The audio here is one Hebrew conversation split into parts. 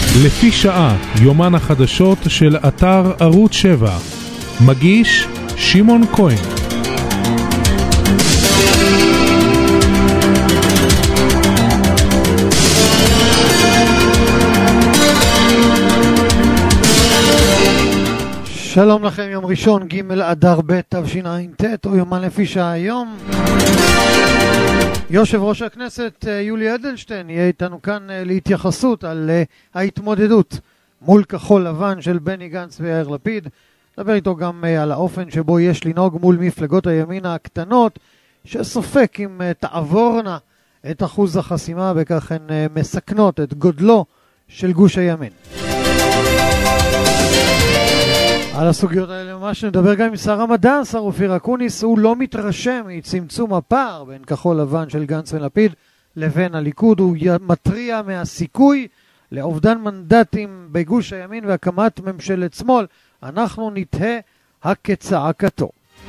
לפי שעה, יומן החדשות של אתר ערוץ 7. מגיש שמעון כהן. שלום לכם, יום ראשון ג' אדר ב' תשע"ט, או יומן לפי שעה. היום יושב ראש הכנסת יולי אדלשטיין יהיה איתנו כאן להתייחסות על ההתמודדות מול כחול לבן של בני גנץ ויאיר לפיד. נדבר איתו גם על האופן שבו יש לנהוג מול מפלגות הימין הקטנות, שסופק אם תעבורנה את אחוז החסימה, וכך הן מסכנות את גודלו של גוש הימין. על הסוגיות האלה ממש נדבר גם עם שר המדע, שר אופיר אקוניס. הוא לא מתרשם מצמצום הפער בין כחול לבן של גנץ ולפיד לבין הליכוד. הוא מטריע מהסיכוי לאובדן מנדטים בגוש הימין והקמת ממשלת שמאל. אנחנו נתהה הכצעקתו.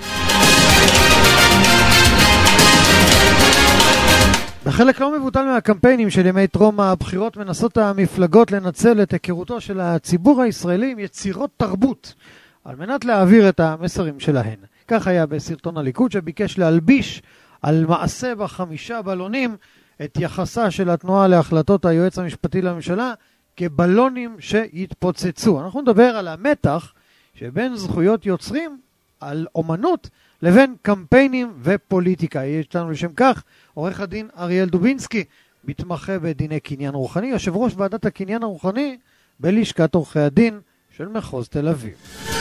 בחלק לא מבוטל מהקמפיינים של ימי טרום הבחירות מנסות המפלגות לנצל את היכרותו של הציבור הישראלי עם יצירות תרבות על מנת להעביר את המסרים שלהן. כך היה בסרטון הליכוד שביקש להלביש על מעשה ב5 בלונים את יחסה של התנועה להחלטות היועץ המשפטי לממשלה כבלונים שהתפוצצו. אנחנו נדבר על המתח שבין זכויות יוצרים על אומנות לבין קמפיינים ופוליטיקה. יש לנו לשם כך עורך הדין אריאל דובינסקי, מתמחה בדיני קניין רוחני, יושב ראש ועדת הקניין הרוחני בלשכת עורכי הדין של מחוז תל אביב.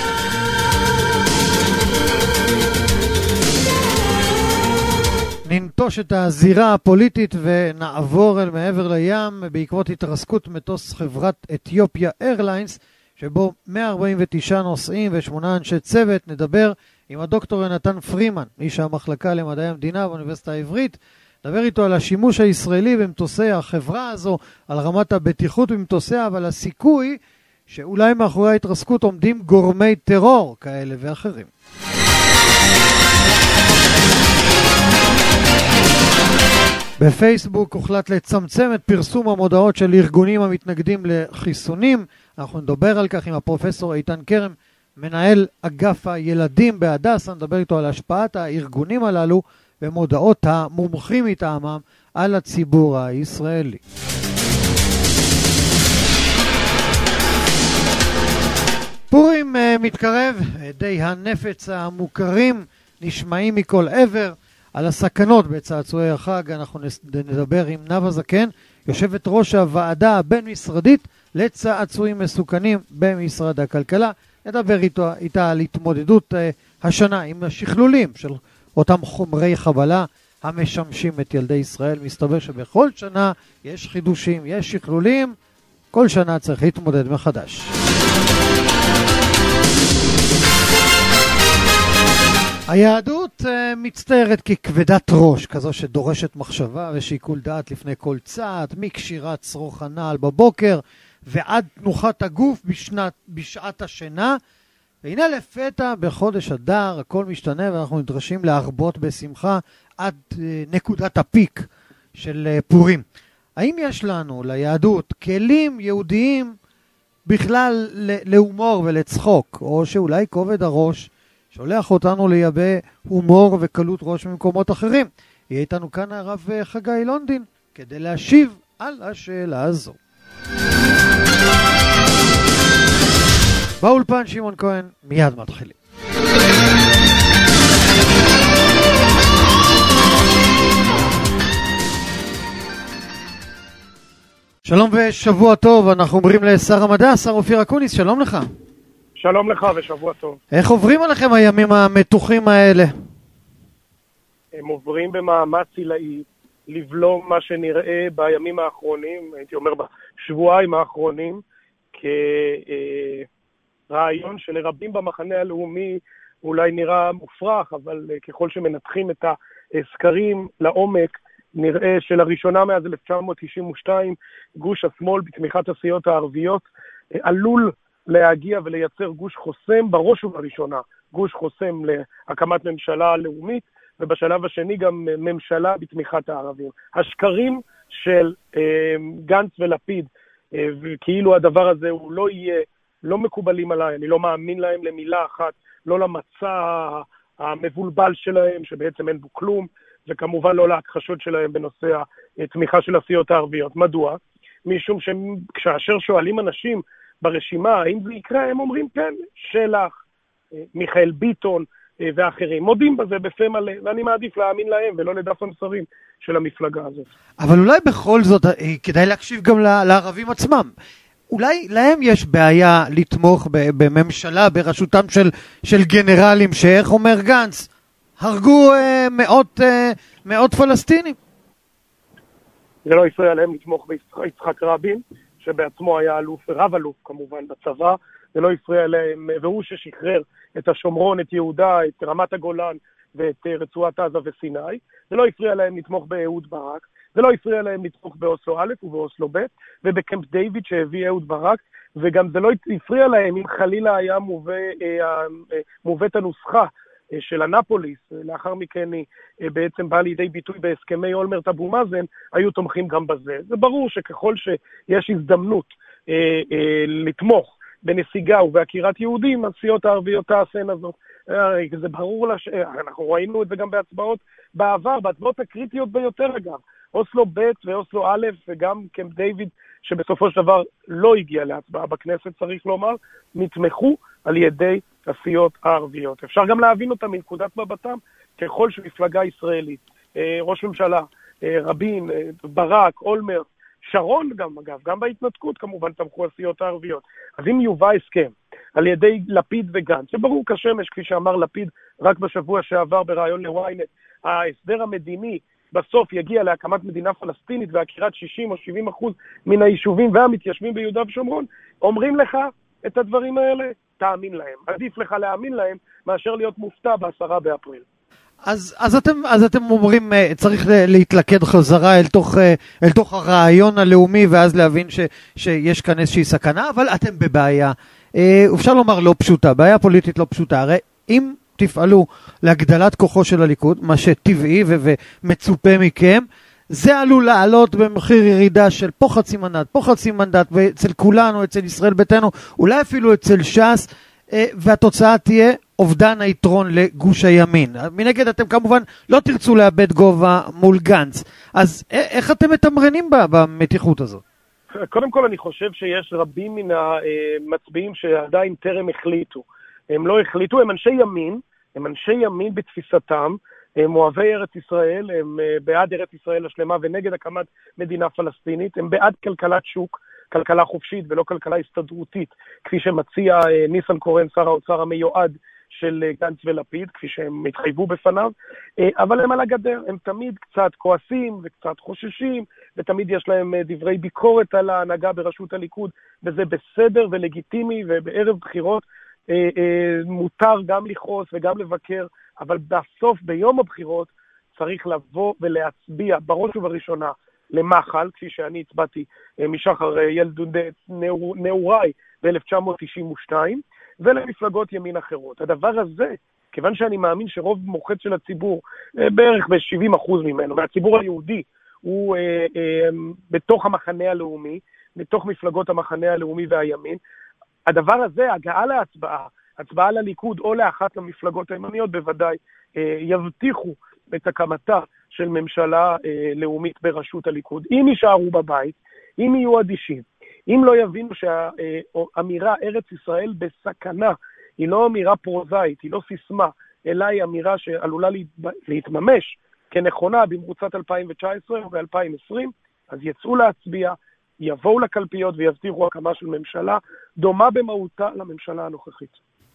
ננטוש את הזירה הפוליטית ונעבור אל מעבר לים בעקבות התרסקות מטוס חברת אתיופיה איירליינס, שבו 149 נוסעים ו8 אנשי צוות. נדבר עם הדוקטור יונתן פרימן, איש המחלקה למדעי המדינה באוניברסיטה העברית. נדבר איתו על השימוש הישראלי במטוסי החברה הזו, על רמת הבטיחות במטוסיה, אבל הסיכוי שאולי מאחורי ההתרסקות עומדים גורמי טרור כאלה ואחרים. בפייסבוק הוחלט לצמצם את פרסום המודעות של ארגונים המתנגדים לחיסונים. אנחנו נדבר על כך עם הפרופסור איתן קרם, מנהל אגף הילדים בהדסה. נדבר איתו על השפעת הארגונים הללו ומודעות המומחים מטעמם על הציבור הישראלי. פורים מתקרב, די הנפץ המוכרים נשמעים מכל עבר. על הסכנות בצעצועי החג אנחנו נדבר עם נאוה זקן, יושבת ראש הוועדה הבין-משרדית לצעצועים מסוכנים במשרד הכלכלה. נדבר איתה על התמודדות השנה עם השכלולים של אותם חומרי חבלה המשמשים את ילדי ישראל. מסתבר שבכל שנה יש חידושים, יש שכלולים, כל שנה צריך להתמודד מחדש. היהדות מצטיירת ככבדת ראש, כזו שדורשת מחשבה ושיקול דעת לפני כל צעד, מקשירת צרוך הנעל בבוקר ועד תנוחת הגוף בשעת השינה. והנה לפתע בחודש אדר הכל משתנה ואנחנו נדרשים להרבות בשמחה עד נקודת הפיק של פורים. האם יש לנו ליהדות כלים יהודיים בכלל להומור ולצחוק, או שאולי כובד הראש שולח אותנו לייבא הומור וקלות ראש ממקומות אחרים? יהיה איתנו כאן הרב חגי לונדין כדי להשיב על השאלה הזו. באולפן שמעון כהן, מיד מתחילים. שלום ושבוע טוב, אנחנו אומרים לשר המדע, שר אופיר אקוניס, שלום לך. שלום לך ושבוע טוב. איך עוברים עליכם הימים המתוחים האלה? הם עוברים במאמץ עילאי לבלום מה שנראה בימים האחרונים, הייתי אומר בשבועיים האחרונים, כרעיון שלרבים במחנה הלאומי אולי נראה מופרך, אבל ככל שמנתחים את הסקרים לעומק, נראה שלראשונה מאז 1992 גוש השמאל בתמיכת הסיעות הערביות עלול להגיע ולייצר גוש חוסם, בראש ובראשונה גוש חוסם להקמת ממשלה לאומית, ובשלב השני גם ממשלה בתמיכת הערבים. השקרים של גנץ ולפיד וכאילו הדבר הזה הוא לא יהיה, לא מקובלים עליי, אני לא מאמין להם למילה אחת, לא למצע המבולבל שלהם, שבעצם אין בו כלום, וכמובן לא להכחשות שלהם בנושא התמיכה של הסיעות הערביות. מדוע? משום שכאשר שואלים אנשים ברשימה, האם זה יקרה, הם אומרים כן, שלח, מיכאל ביטון ואחרים, מודים בזה בפה מלא, ואני מעדיף להאמין להם ולא לדף המסרים של המפלגה הזאת. אבל אולי בכל זאת כדאי להקשיב גם לערבים עצמם. אולי להם יש בעיה לתמוך בממשלה בראשותם של גנרלים שאיך אומר גנץ, הרגו מאות פלסטינים. זה לא הפריע להם לתמוך ביצחק רבין, שבעצמו היה אלוף ורב אלוף כמובן בצבא, זה לא הפריע להם, והוא ששחרר את השומרון, את יהודה, את רמת הגולן ואת רצועת עזה וסיני, זה לא הפריע להם לתמוך באהוד ברק, זה לא הפריע להם לתמוך באוסלו א' ובאוסלו ב' ובקמפ דיוויד שהביא אהוד ברק, וגם זה לא הפריע להם אם חלילה היה מובאת הנוסחה של אנפוליס, לאחר מכן היא בעצם באה לידי ביטוי בהסכמי אולמרט אבו מאזן, היו תומכים גם בזה. זה ברור שככל שיש הזדמנות לתמוך בנסיגה ובהכירת יהודים, הסיעות הערביות תעשנה זאת. זה ברור אנחנו ראינו את זה גם בהצבעות בעבר, בהצבעות הקריטיות ביותר אגב. אוסלו ב' ואוסלו א' וגם קמפ דיוויד, שבסופו של דבר לא הגיע להצבעה בכנסת, צריך לומר, נתמכו על ידי הסיעות הערביות. אפשר גם להבין אותם מנקודת מבטם, ככל שמפלגה ישראלית, ראש ממשלה, רבין, ברק, אולמרט, שרון גם אגב, גם בהתנתקות כמובן תמכו הסיעות הערביות. אז אם יובא הסכם על ידי לפיד וגנץ, שברור כשמש, כפי שאמר לפיד רק בשבוע שעבר בראיון לוויינט, ההסדר המדיני בסוף יגיע להקמת מדינה פלסטינית והכירת 60 או 70% מן היישובים והמתיישבים ביהודה ושומרון, אומרים לך את הדברים האלה, תאמין להם. עדיף לך להאמין להם מאשר להיות מופתע ב10 באפריל. אז אתם אומרים צריך להתלכד חזרה אל תוך הרעיון הלאומי ואז להבין שיש כאן איזושהי סכנה, אבל אתם בבעיה, אפשר לומר לא פשוטה, בעיה פוליטית לא פשוטה. הרי אם תפעלו להגדלת כוחו של הליכוד, מה שטבעי ומצופה מכם, זה עלול לעלות במחיר ירידה של פה חצי מנדט, ואצל כולנו, אצל ישראל ביתנו, אולי אפילו אצל ש"ס, והתוצאה תהיה אובדן היתרון לגוש הימין. מנגד אתם כמובן לא תרצו לאבד גובה מול גנץ. אז איך אתם מתמרנים במתיחות הזאת? קודם כל אני חושב שיש רבים מן המצביעים שעדיין טרם החליטו. הם לא החליטו, הם אנשי ימין בתפיסתם, הם אוהבי ארץ ישראל, הם בעד ארץ ישראל השלמה ונגד הקמת מדינה פלסטינית, הם בעד כלכלת שוק, כלכלה חופשית ולא כלכלה הסתדרותית, כפי שמציע ניסנקורן, שר האוצר המיועד של גנץ ולפיד, כפי שהם התחייבו בפניו, אבל הם על הגדר, הם תמיד קצת כועסים וקצת חוששים, ותמיד יש להם דברי ביקורת על ההנהגה בראשות הליכוד, וזה בסדר ולגיטימי, ובערב בחירות מותר גם לכעוס וגם לבקר, אבל בסוף ביום הבחירות צריך לבוא ולהצביע בראש ובראשונה למחל, כפי שאני הצבעתי משחר ילדודי נעוריי ב-1992, ולמפלגות ימין אחרות. הדבר הזה, כיוון שאני מאמין שרוב מוחץ של הציבור, בערך ב-70% ממנו, והציבור היהודי הוא בתוך המחנה הלאומי, בתוך מפלגות המחנה הלאומי והימין, הדבר הזה, הגעה להצבעה, הצבעה לליכוד או לאחת המפלגות הימניות, בוודאי יבטיחו את הקמתה של ממשלה לאומית בראשות הליכוד. אם יישארו בבית, אם יהיו אדישים, אם לא יבינו שהאמירה ארץ ישראל בסכנה, היא לא אמירה פרוזאית, היא לא סיסמה, אלא היא אמירה שעלולה להתממש כנכונה במרוצת 2019 וב-2020, אז יצאו להצביע, יבואו לקלפיות ויבטיחו הקמה של ממשלה דומה במהותה לממשלה הנוכחית.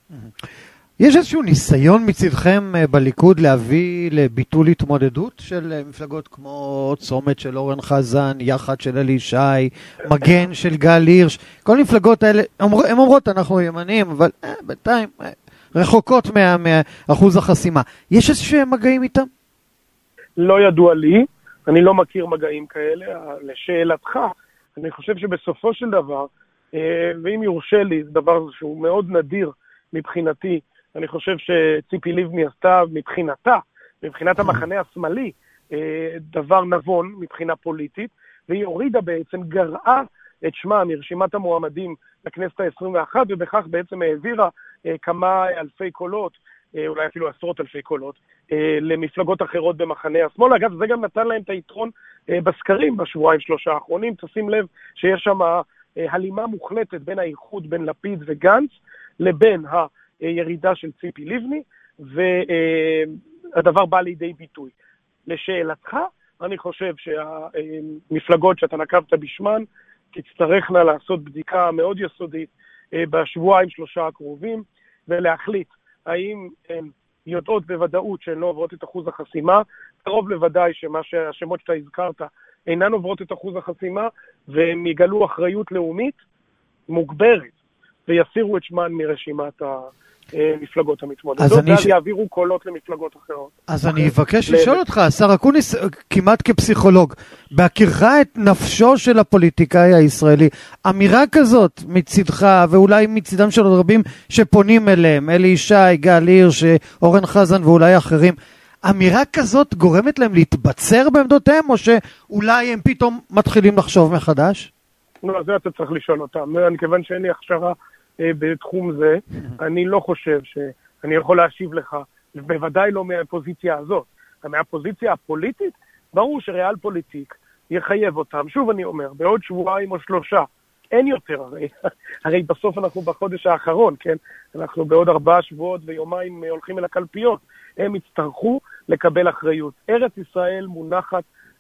יש איזשהו ניסיון מצדכם בליכוד להביא לביטול התמודדות של מפלגות כמו צומת של אורן חזן, יחד של אלי ישי, מגן של גל הירש, כל המפלגות האלה, הן אומרות אנחנו ימניים, אבל בינתיים רחוקות מאחוז החסימה. יש איזשהם מגעים איתם? לא ידוע לי, אני לא מכיר מגעים כאלה. לשאלתך, אני חושב שבסופו של דבר, ואם יורשה לי, זה דבר שהוא מאוד נדיר מבחינתי, אני חושב שציפי לבני עשתה מבחינת המחנה השמאלי, דבר נבון מבחינה פוליטית, והיא הורידה בעצם, גרעה את שמה מרשימת המועמדים לכנסת ה-21, ובכך בעצם העבירה כמה אלפי קולות, אולי אפילו עשרות אלפי קולות, למפלגות אחרות במחנה השמאל. אגב, זה גם נתן להם את היתרון בסקרים בשבועיים שלושה האחרונים. תשים לב שיש שם הלימה מוחלטת בין האיחוד בין לפיד וגנץ לבין הירידה של ציפי לבני, והדבר בא לידי ביטוי. לשאלתך, אני חושב שהמפלגות שאתה נקבת בשמן תצטרכנה לעשות בדיקה מאוד יסודית בשבועיים שלושה הקרובים, ולהחליט האם הן יודעות בוודאות שהן לא עוברות את אחוז החסימה. קרוב לוודאי שהשמות שאתה הזכרת אינן עוברות את אחוז החסימה, והם יגלו אחריות לאומית מוגברת ויסירו את שמן מרשימת המפלגות המתמודדות, ואז יעבירו קולות למפלגות אחרות. אז אני אבקש לשאול אותך, השר אקוניס, כמעט כפסיכולוג, בהכירך את נפשו של הפוליטיקאי הישראלי, אמירה כזאת מצדך, ואולי מצדם של עוד רבים שפונים אליהם, אלי ישי, גל הירש, אורן חזן ואולי אחרים, אמירה כזאת גורמת להם להתבצר בעמדותיהם, או שאולי הם פתאום מתחילים לחשוב מחדש? לא, זה אתה צריך לשאול אותם. כיוון שאין לי הכשרה בתחום זה, אני לא חושב שאני יכול להשיב לך, בוודאי לא מהפוזיציה הזאת. מהפוזיציה הפוליטית, ברור שריאל פוליטיק יחייב אותם. שוב אני אומר, בעוד שבועיים או שלושה, אין יותר הרי בסוף אנחנו בחודש האחרון, כן? אנחנו בעוד 4 שבועות ויומיים הולכים אל הקלפיות. הם יצטרכו לקבל אחריות. ארץ ישראל מונחת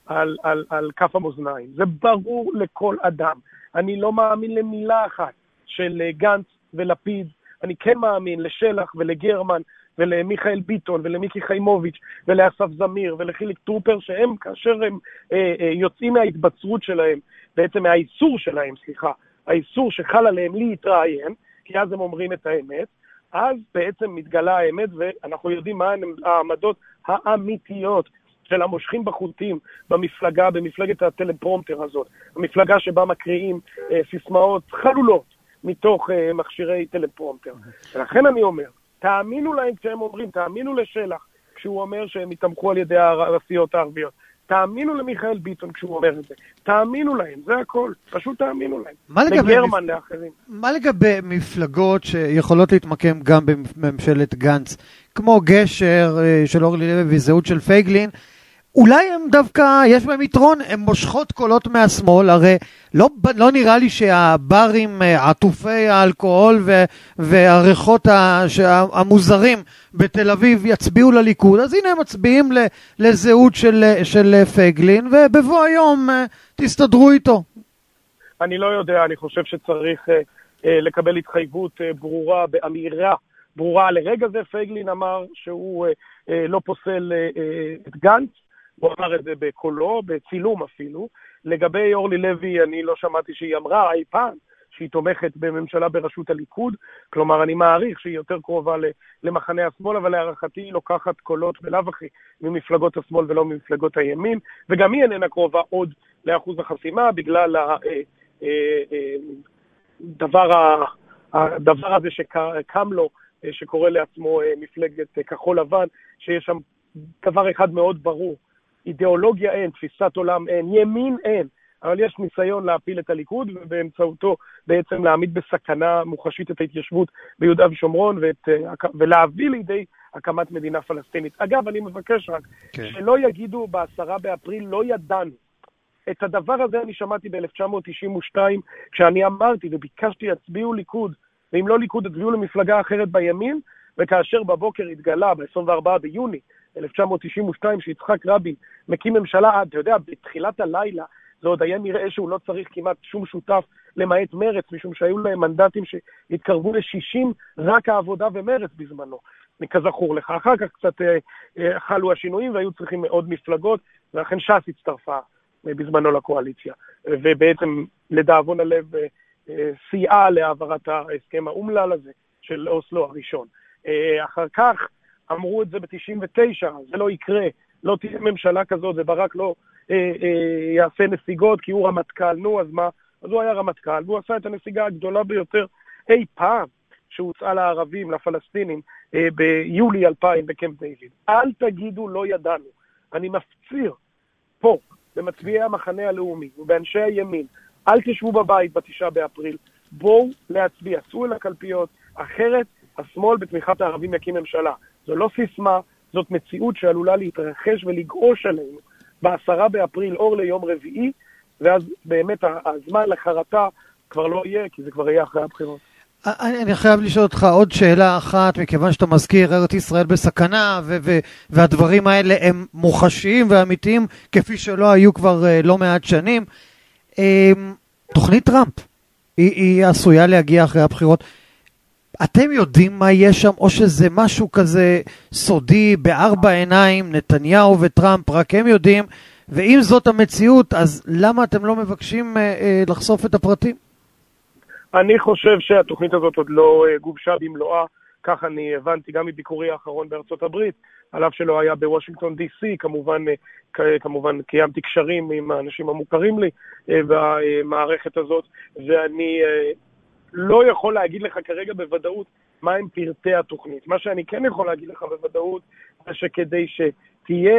על כף המאזניים. זה ברור לכל אדם. אני לא מאמין למילה אחת של גנץ ולפיד. אני כן מאמין לשלח ולגרמן ולמיכאל ביטון ולמיקי חיימוביץ' ולאסף זמיר ולחיליק טרופר, שהם כאשר הם יוצאים מההתבצרות שלהם, בעצם מהאיסור שלהם, האיסור שחל עליהם להתראיין, כי אז הם אומרים את האמת, אז בעצם מתגלה האמת, ואנחנו יודעים מה העמדות האמיתיות של המושכים בחוטים במפלגת הטלפרומטר הזאת, המפלגה שבה מקריאים סיסמאות חלולות מתוך מכשירי טלפרומטר. ולכן אני אומר, תאמינו להם כשהם אומרים, תאמינו לשלח כשהוא אומר שהם יתמכו על ידי הסיעות הערביות, תאמינו למיכאל ביטון כשהוא אומר את זה, תאמינו להם, זה הכל, פשוט תאמינו להם. לגרמן לאחרים. מה לגבי מפלגות שיכולות להתמקם גם בממשלת גנץ, כמו גשר של אורלי לוי וזהות של פייגלין, אולי הם דווקא, יש בהם יתרון, הם מושכות קולות מהשמאל, הרי לא נראה לי שהברים עטופי האלכוהול והריחות המוזרים בתל אביב יצביעו לליכוד, אז הנה הם מצביעים לזהות של פייגלין, ובבוא היום תסתדרו איתו. אני לא יודע, אני חושב שצריך לקבל התחייבות ברורה, באמירה ברורה. לרגע זה פייגלין אמר שהוא לא פוסל את גנץ, הוא אמר את זה בקולו, בצילום אפילו. לגבי אורלי לוי, אני לא שמעתי שהיא אמרה אי פעם שהיא תומכת בממשלה בראשות הליכוד, כלומר אני מעריך שהיא יותר קרובה למחנה השמאל, אבל להערכתי היא לוקחת קולות בלאו הכי ממפלגות השמאל ולא ממפלגות הימין, וגם היא איננה קרובה עוד לאחוז החסימה, בגלל הדבר הזה שקם לו, שקורא לעצמו מפלגת כחול לבן, שיש שם דבר אחד מאוד ברור, אידיאולוגיה אין, תפיסת עולם אין, ימין אין, אבל יש ניסיון להפיל את הליכוד, ובאמצעותו בעצם להעמיד בסכנה מוחשית את ההתיישבות ביהודה ושומרון, ולהביא לידי הקמת מדינה פלסטינית. אגב, אני מבקש רק, שלא יגידו ב10 באפריל, לא ידענו. את הדבר הזה אני שמעתי ב-1992, כשאני אמרתי וביקשתי הצביעו ליכוד, ואם לא ליכוד הצביעו למפלגה אחרת בימין, וכאשר בבוקר התגלה, ב-24 ביוני, 1992, שיצחק רבין מקים ממשלה, אתה יודע, בתחילת הלילה, זה עוד היה נראה שהוא לא צריך כמעט שום שותף למעט מרץ, משום שהיו להם מנדטים שהתקרבו ל-60, רק העבודה ומרץ בזמנו, כזכור לך. אחר כך קצת חלו השינויים, והיו צריכים עוד מפלגות, ולכן ש"ס הצטרפה בזמנו לקואליציה, ובעצם לדאבון הלב סייעה להעברת ההסכם האומלל הזה של אוסלו הראשון. אחר כך אמרו את זה ב-99, זה לא יקרה, לא תהיה ממשלה כזאת, וברק לא יעשה נסיגות, כי הוא רמטכ"ל, נו, אז מה? אז הוא היה רמטכ"ל, והוא עשה את הנסיגה הגדולה ביותר אי פעם, שהוצאה לערבים, לפלסטינים, ביולי 2000 בקמפ דיוויד. אל תגידו לא ידענו. אני מפציר פה, במצביעי המחנה הלאומי, ובאנשי הימין, אל תשבו בבית ב9 באפריל, בואו להצביע, צאו אל הקלפיות, אחרת השמאל בתמיכת הערבים יקים ממשלה. זו לא סיסמה, זאת מציאות שעלולה להתרחש ולגעוש עלינו ב10 באפריל אור ליום רביעי, ואז באמת הזמן לחרטה כבר לא יהיה, כי זה כבר יהיה אחרי הבחירות. אני חייב לשאול אותך עוד שאלה אחת, מכיוון שאתה מזכיר ארץ ישראל בסכנה, והדברים האלה הם מוחשיים ואמיתיים, כפי שלא היו כבר לא מעט שנים. תוכנית טראמפ, היא עשויה להגיע אחרי הבחירות. אתם יודעים מה יש שם, או שזה משהו כזה סודי, בארבע עיניים, נתניהו וטראמפ, רק הם יודעים, ואם זאת המציאות, אז למה אתם לא מבקשים לחשוף את הפרטים? אני חושב שהתוכנית הזאת עוד לא גובשה במלואה, כך אני הבנתי גם מביקורי האחרון בארצות הברית, על אף שלא היה בוושינגטון DC, כמובן קיימתי קשרים עם האנשים המוכרים לי במערכת הזאת, ואני לא יכול להגיד לך כרגע בוודאות מה הם פרטי התוכנית. מה שאני כן יכול להגיד לך בוודאות, זה שכדי שתהיה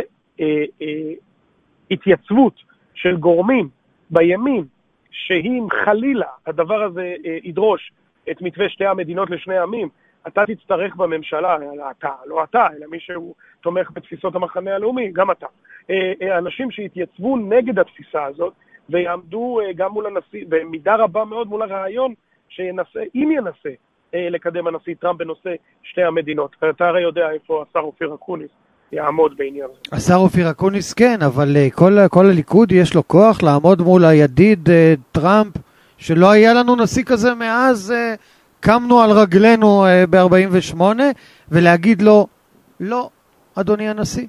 התייצבות של גורמים בימין, שאם חלילה הדבר הזה ידרוש את מתווה שתי המדינות לשני עמים, אתה תצטרך בממשלה, לא אתה, אלא מי שהוא תומך בתפיסות המחנה הלאומי, גם אתה. אנשים שהתייצבו נגד התפיסה הזאת, ויעמדו גם מול הנשיא, במידה רבה מאוד מול הרעיון, שינסה, אם ינסה, לקדם הנשיא טראמפ בנושא שתי המדינות. אתה הרי יודע איפה השר אופיר אקוניס יעמוד בעניין הזה. השר אופיר אקוניס כן, אבל כל הליכוד יש לו כוח לעמוד מול הידיד טראמפ, שלא היה לנו נשיא כזה מאז קמנו על רגלינו ב-48, ולהגיד לו, לא, אדוני הנשיא.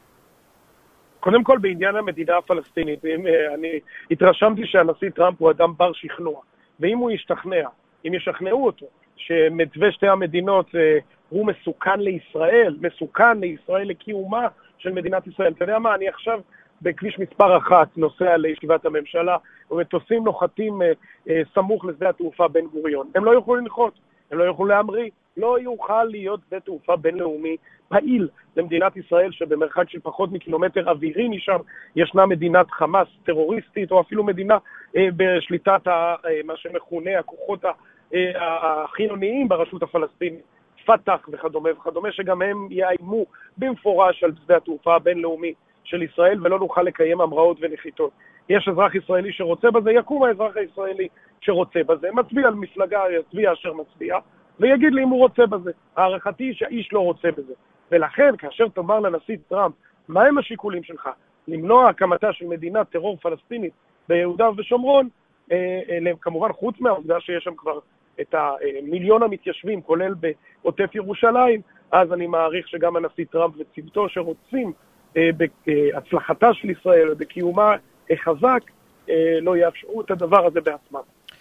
קודם כל, בעניין המדינה הפלסטינית, אני התרשמתי שהנשיא טראמפ הוא אדם בר שכנוע, ואם הוא ישתכנע, אם ישכנעו אותו, שמתווה שתי המדינות הוא מסוכן לישראל לקיומה של מדינת ישראל. אתה יודע מה, אני עכשיו בכביש מספר 1 נוסע לישיבת הממשלה, ומטוסים נוחתים סמוך לשדה התעופה בן גוריון. הם לא יוכלו לנחות, הם לא יוכלו להמריא, לא יוכל להיות שדה תעופה בינלאומי פעיל למדינת ישראל, שבמרחק של פחות מקילומטר אווירי משם ישנה מדינת חמאס טרוריסטית, או אפילו מדינה בשליטת מה שמכונה הכוחות החילוניים ברשות הפלסטינית, פתח וכדומה, שגם הם יאיימו במפורש על שדה התעופה הבינלאומי של ישראל, ולא נוכל לקיים המראות ונחיתות. יש אזרח ישראלי שרוצה בזה, יקום האזרח הישראלי שרוצה בזה, מצביע על מפלגה, יצביע אשר מצביע, ויגיד לי אם הוא רוצה בזה. הערכתי היא שהאיש לא רוצה בזה. ולכן, כאשר תאמר לנשיא טראמפ, מה הם השיקולים שלך? למנוע הקמתה של מדינת טרור פלסטינית ביהודה ושומרון, כמובן חוץ מהעובדה שיש שם כבר את המיליון המתיישבים, כולל בעוטף ירושלים, אז אני מעריך שגם הנשיא טראמפ וצוותו שרוצים בהצלחתה של ישראל ובקיומה חזק, לא יאפשרו את הדבר הזה בעצמם.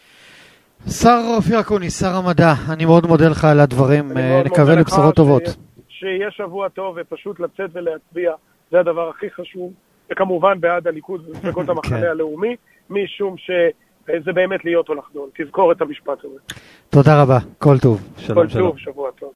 שר אופיר אקוניס, שר המדע, אני מאוד מודה לך על הדברים, נקווה לבשורות טובות. שיהיה שבוע טוב ופשוט לצאת ולהצביע, זה הדבר הכי חשוב, וכמובן בעד הליכוד ומפלגות המחנה הלאומי, משום שזה באמת להיות או לחדול. תזכור את המשפט הזה. תודה רבה, כל טוב. שלום, כל טוב, שבוע טוב.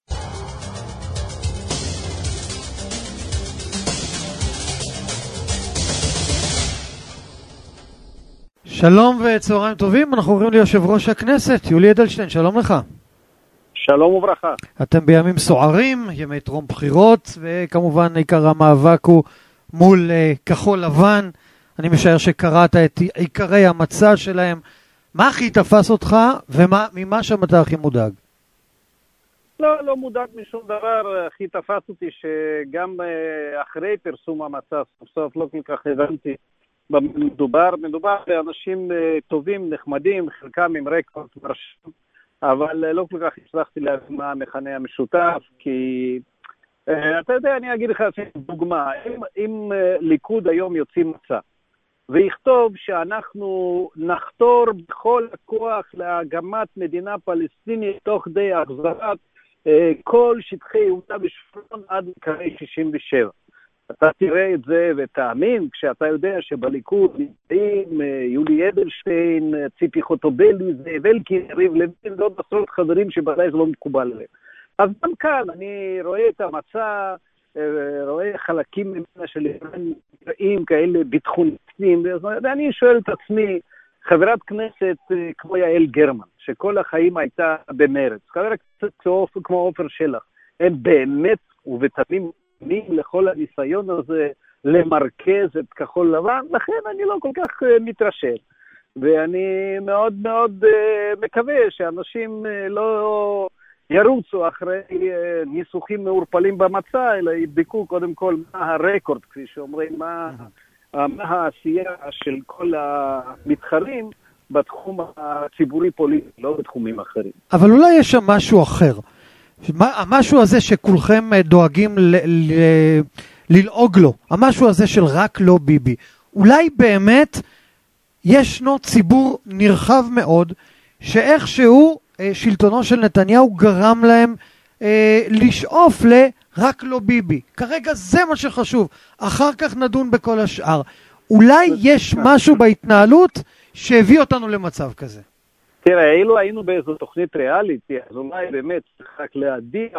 שלום וצהריים טובים, אנחנו עוברים ליושב ראש הכנסת, יולי אדלשטיין, שלום לך. שלום וברכה. אתם בימים סוערים, ימי טרום בחירות, וכמובן עיקר המאבק הוא מול כחול לבן. אני משער שקראת את עיקרי המצע שלהם. מה הכי תפס אותך, וממה שם אתה הכי מודאג? לא מודאג משום דבר. הכי תפס אותי שגם אחרי פרסום המצע, סוף סוף לא כל כך הבנתי. מדובר באנשים טובים, נחמדים, חלקם עם רקורד מרשים, אבל לא כל כך הצלחתי להבין מה המכנה המשותף, כי אתה יודע, אני אגיד לך דוגמה, אם ליכוד היום יוצאים מצע, ויכתוב שאנחנו נחתור בכל הכוח להגמת מדינה פלסטינית תוך די החזרת כל שטחי יהודה ושומרון עד קרי 67. אתה תראה את זה ותאמין, כשאתה יודע שבליכוד נמצאים יולי אדלשטיין, ציפי חוטובלי, זאב אלקין, יריב לוין, ועוד עשרות חברים שבוודאי זה לא מקובל עליהם. אז גם כאן אני רואה את המצע, רואה חלקים ממנה של נראים כאלה ביטחוניסטים, ואני שואל את עצמי, חברת כנסת כמו יעל גרמן, שכל החיים הייתה במרץ, חבר הכנסת כמו עופר שלח, הם באמת ובתמים לכל הניסיון הזה למרכז את כחול לבן, לכן אני לא כל כך מתרשם. ואני מאוד מאוד מקווה שאנשים לא ירוצו אחרי ניסוחים מעורפלים במצע, אלא יבדקו קודם כל מה הרקורד, כפי שאומרים, מה העשייה של כל המתחרים בתחום הציבורי פוליטי, לא בתחומים אחרים. אבל אולי יש שם משהו אחר. המשהו הזה שכולכם דואגים ללעוג לו, המשהו הזה של רק לא ביבי. אולי באמת ישנו ציבור נרחב מאוד שאיכשהו שלטונו של נתניהו גרם להם לשאוף לרק לא ביבי. כרגע זה מה שחשוב. אחר כך נדון בכל השאר. אולי יש משהו בהתנהלות שהביא אותנו למצב כזה. תראה, אילו היינו באיזו תוכנית ריאליטי, אז אולי באמת צריך רק להדיח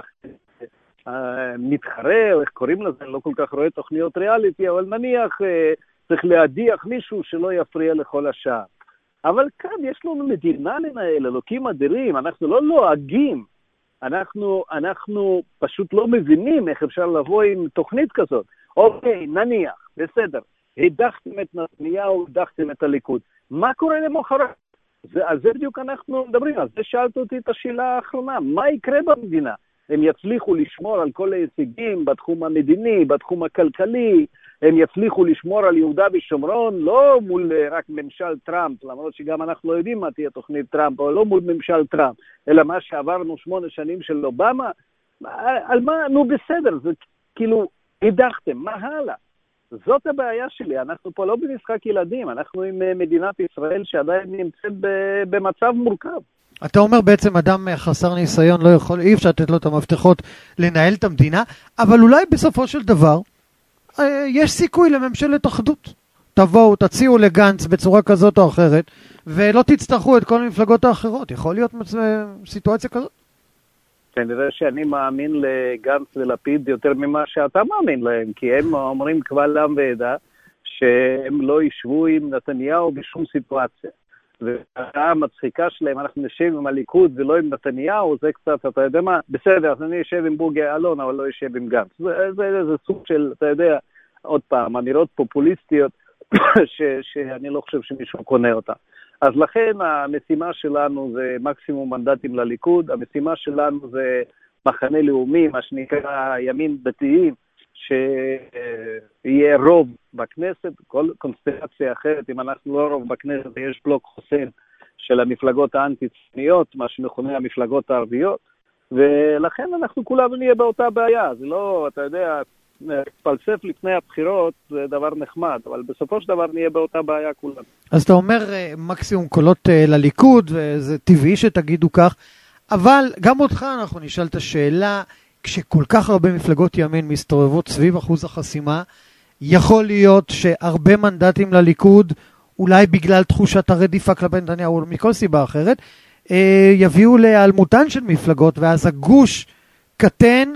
מתחרה, או איך קוראים לזה, אני לא כל כך רואה תוכניות ריאליטי, אבל נניח צריך להדיח מישהו שלא יפריע לכל השאר. אבל כאן יש לנו מדינה לנהל, אלוקים אדירים, אנחנו לא לועגים, אנחנו פשוט לא מבינים איך אפשר לבוא עם תוכנית כזאת. אוקיי, נניח, בסדר, הדחתם את נתניהו, הדחתם את הליכוד. מה קורה למחרת? על זה בדיוק אנחנו מדברים, אז זה שאלת אותי את השאלה האחרונה, מה יקרה במדינה? הם יצליחו לשמור על כל ההישגים בתחום המדיני, בתחום הכלכלי, הם יצליחו לשמור על יהודה ושומרון, לא מול רק ממשל טראמפ, למרות שגם אנחנו לא יודעים מה תהיה תוכנית טראמפ, אבל לא מול ממשל טראמפ, אלא מה שעברנו 8 שנים של אובמה, על מה? נו בסדר, זה כאילו, הדחתם, מה הלאה? זאת הבעיה שלי, אנחנו פה לא במשחק ילדים, אנחנו עם מדינת ישראל שעדיין נמצאת במצב מורכב. אתה אומר בעצם אדם חסר ניסיון לא יכול, אי אפשר לתת לו את המפתחות לנהל את המדינה, אבל אולי בסופו של דבר יש סיכוי לממשלת אחדות. תבואו, תציעו לגנץ בצורה כזאת או אחרת, ולא תצטרכו את כל המפלגות האחרות. יכול להיות סיטואציה כזאת? כנראה שאני מאמין לגנץ ולפיד יותר ממה שאתה מאמין להם, כי הם אומרים קבל עם ועדה שהם לא ישבו עם נתניהו בשום סיטואציה. וההצעה המצחיקה שלהם, אנחנו נשב עם הליכוד ולא עם נתניהו, זה קצת, אתה יודע מה, בסדר, אז אני אשב עם בוגי אלון, אבל לא אשב עם גנץ. זה סוג של, אתה יודע, עוד פעם, אמירות פופוליסטיות שאני לא חושב שמישהו קונה אותה. אז לכן המשימה שלנו זה מקסימום מנדטים לליכוד, המשימה שלנו זה מחנה לאומי, מה שנקרא ימין דתיים, שיהיה רוב בכנסת, כל קונסטלציה אחרת, אם אנחנו לא רוב בכנסת, יש בלוק חוסן של המפלגות האנטי-ציוניות, מה שמכונה המפלגות הערביות, ולכן אנחנו כולנו נהיה באותה בעיה. זה לא, אתה יודע, פלסף לפני הבחירות זה דבר נחמד, אבל בסופו של דבר נהיה באותה בעיה כולנו. אז אתה אומר מקסימום קולות לליכוד, וזה טבעי שתגידו כך, אבל גם אותך אנחנו נשאל את השאלה, כשכל כך הרבה מפלגות ימין מסתובבות סביב אחוז החסימה, יכול להיות שהרבה מנדטים לליכוד, אולי בגלל תחושת הרדיפה כלפי נתניהו, או מכל סיבה אחרת, יביאו להיעלמותן של מפלגות, ואז הגוש קטן,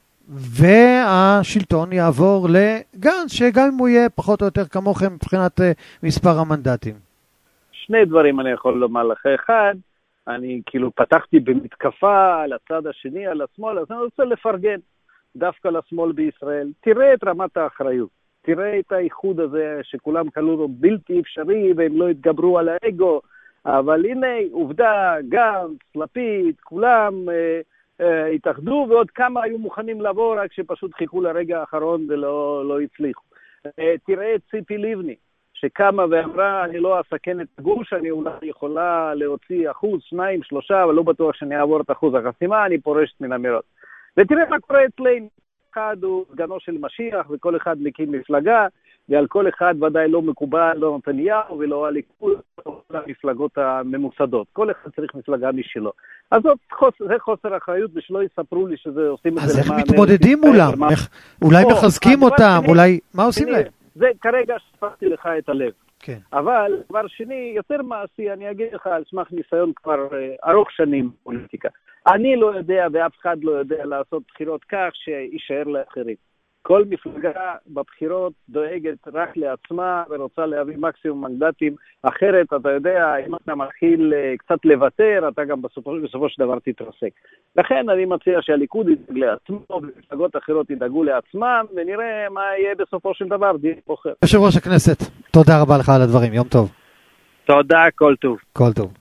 והשלטון יעבור לגנץ, שגם אם הוא יהיה פחות או יותר כמוכם מבחינת מספר המנדטים. שני דברים אני יכול לומר לך. אחד, אני כאילו פתחתי במתקפה על הצד השני, על השמאל, אז אני רוצה לפרגן דווקא לשמאל בישראל. תראה את רמת האחריות, תראה את האיחוד הזה שכולם קלו לו בלתי אפשרי והם לא התגברו על האגו, אבל הנה עובדה, גנץ, לפיד, כולם התאחדו, ועוד כמה היו מוכנים לבוא, רק שפשוט חיכו לרגע האחרון ולא הצליחו. תראה את ציפי לבני, שקמה ואמרה, אני לא אסכן את הגוש, אני אולי יכולה להוציא 1%, 2%, 3%, אבל לא בטוח שאני אעבור את אחוז החסימה, אני פורשת מן המרוץ. ותראה מה קורה אצלנו. אחד הוא סגנו של משיח, וכל אחד מקים מפלגה, ועל כל אחד ודאי לא מקובל, לא נתניהו ולא הליכוד, לא המפלגות הממוסדות. כל אחד צריך מפלגה משלו. אז זה חוסר אחריות, ושלא יספרו לי שזה עושים את זה. אז איך מתמודדים מולם? אולי מחזקים אותם, אולי... מה עושים להם? זה כרגע שפכתי לך את הלב. כן. אבל דבר שני, יותר מעשי, אני אגיד לך על סמך ניסיון כבר ארוך שנים פוליטיקה. אני לא יודע ואף אחד לא יודע לעשות בחירות כך שישאר לאחרים. כל מפלגה בבחירות דואגת רק לעצמה ורוצה להביא מקסימום מנדטים, אחרת אתה יודע, אם אתה מתחיל קצת לוותר, אתה גם בסופו של דבר תתרסק. לכן אני מציע שהליכוד ידאג לעצמו, ומפלגות אחרות ידאגו לעצמם, ונראה מה יהיה בסופו של דבר, דין בוחר. יושב ראש הכנסת, תודה רבה לך על הדברים, יום טוב. תודה, כל טוב. כל טוב.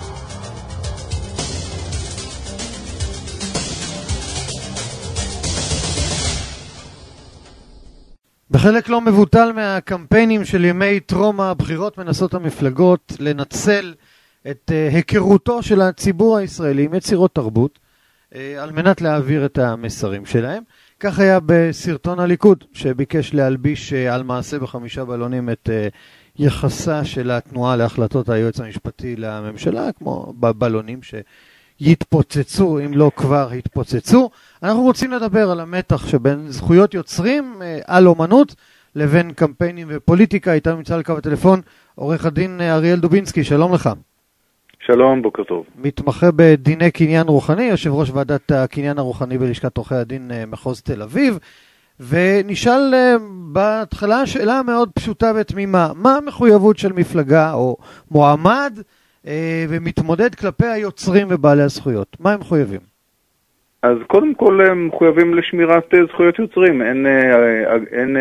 בחלק לא מבוטל מהקמפיינים של ימי טרום הבחירות מנסות המפלגות לנצל את היכרותו של הציבור הישראלי עם יצירות תרבות על מנת להעביר את המסרים שלהם. כך היה בסרטון הליכוד שביקש להלביש על מעשה ב5 בלונים את יחסה של התנועה להחלטות היועץ המשפטי לממשלה, כמו בבלונים שיתפוצצו, אם לא כבר התפוצצו. אנחנו רוצים לדבר על המתח שבין זכויות יוצרים על אומנות לבין קמפיינים ופוליטיקה. איתנו נמצא על קו הטלפון עורך הדין אריאל דובינסקי, שלום לך. שלום, בוקר טוב. מתמחה בדיני קניין רוחני, יושב ראש ועדת הקניין הרוחני בלשכת עורכי הדין מחוז תל אביב, ונשאל בהתחלה שאלה מאוד פשוטה ותמימה, מה המחויבות של מפלגה או מועמד ומתמודד כלפי היוצרים ובעלי הזכויות? מה הם מחויבים? אז קודם כל הם מחויבים לשמירת זכויות יוצרים, אין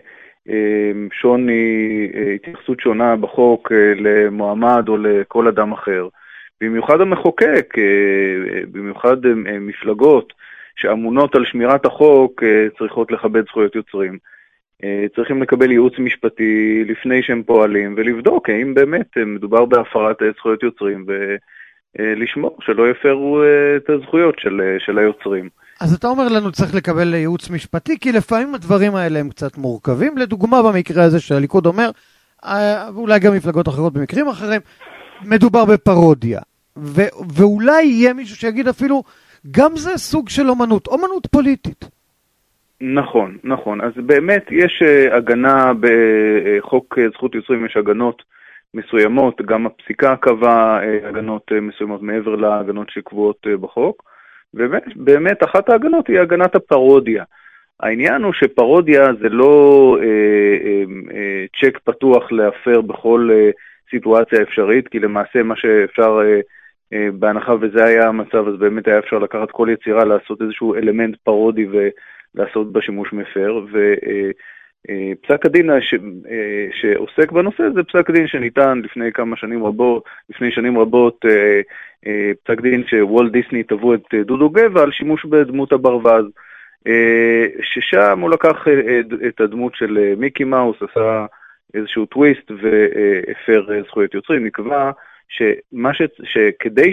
שוני, התייחסות שונה בחוק למועמד או לכל אדם אחר. במיוחד המחוקק, במיוחד מפלגות שאמונות על שמירת החוק צריכות לכבד זכויות יוצרים. צריכים לקבל ייעוץ משפטי לפני שהם פועלים ולבדוק האם באמת מדובר בהפרת זכויות יוצרים ולשמור שלא יפרו את הזכויות של היוצרים. אז אתה אומר לנו צריך לקבל ייעוץ משפטי, כי לפעמים הדברים האלה הם קצת מורכבים. לדוגמה במקרה הזה שהליכוד אומר, ואולי גם מפלגות אחרות במקרים אחרים, מדובר בפרודיה. ואולי יהיה מישהו שיגיד אפילו, גם זה סוג של אומנות פוליטית. נכון, נכון. אז באמת יש הגנה בחוק זכות יוצרים, יש הגנות מסוימות, גם הפסיקה קבעה הגנות מסוימות מעבר להגנות שקבועות בחוק, ובאמת אחת ההגנות היא הגנת הפרודיה. העניין הוא שפרודיה זה לא צ'ק פתוח להפר בכל סיטואציה אפשרית, כי למעשה מה שאפשר בהנחה וזה היה המצב, אז באמת היה אפשר לקחת כל יצירה, לעשות איזשהו אלמנט פרודי ולעשות בה שימוש מפר, ופסק הדין שעוסק בנושא זה פסק דין שניתן לפני שנים רבות, פסק דין שוולט דיסני תבעו את דודו גבע על שימוש בדמות הברווז, ששם הוא לקח את הדמות של מיקי מאוס, עשה איזשהו טוויסט והפר זכויות יוצרים. נקבע שכדי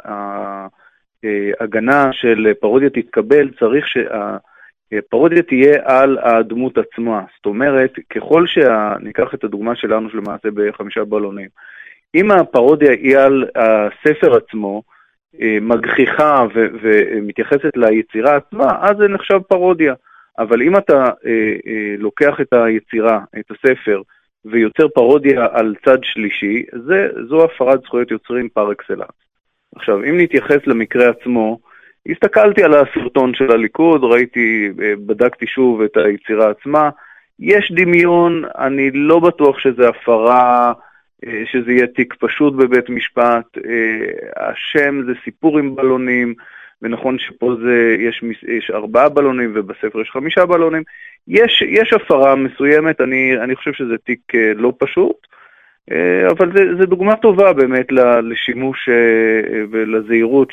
שההגנה של פרודיה תתקבל, צריך שהפרודיה תהיה על הדמות עצמה. זאת אומרת, ככל ניקח את הדוגמה שלנו שלמעשה ב5 בלונים, אם הפרודיה היא על הספר עצמו, מגחיכה ומתייחסת ליצירה עצמה, אז זה נחשב פרודיה. אבל אם אתה לוקח את היצירה, את הספר, ויוצר פרודיה על צד שלישי, זו הפרת זכויות יוצרים פר אקסלנס. עכשיו, אם נתייחס למקרה עצמו, הסתכלתי על הסרטון של הליכוד, בדקתי שוב את היצירה עצמה, יש דמיון, אני לא בטוח שזה הפרה, שזה יהיה תיק פשוט בבית משפט, השם זה סיפור עם בלונים, ונכון שפה יש 4 בלונים ובספר יש 5 בלונים, יש הפרה מסוימת, אני חושב שזה תיק לא פשוט, אבל זה דוגמה טובה באמת לשימוש ולזהירות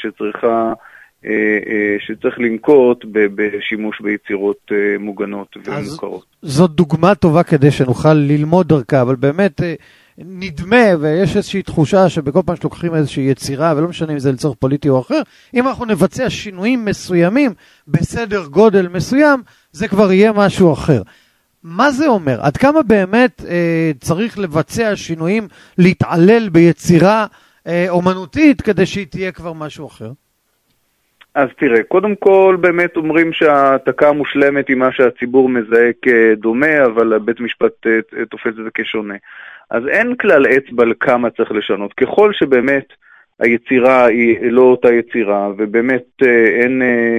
שצריך לנקוט בשימוש ביצירות מוגנות ומוכרות. זאת דוגמה טובה כדי שנוכל ללמוד דרכה, אבל באמת נדמה ויש איזושהי תחושה שבכל פעם שלוקחים איזושהי יצירה, ולא משנה אם זה לצורך פוליטי או אחר, אם אנחנו נבצע שינויים מסוימים בסדר גודל מסוים, זה כבר יהיה משהו אחר. מה זה אומר? עד כמה באמת צריך לבצע שינויים, להתעלל ביצירה אומנותית כדי שהיא תהיה כבר משהו אחר? אז תראה, קודם כל באמת אומרים שההעתקה המושלמת היא מה שהציבור מזהה כדומה, אבל בית משפט תופס את זה כשונה. אז אין כלל אצבע לכמה צריך לשנות. ככל שבאמת היצירה היא לא אותה יצירה, ובאמת אין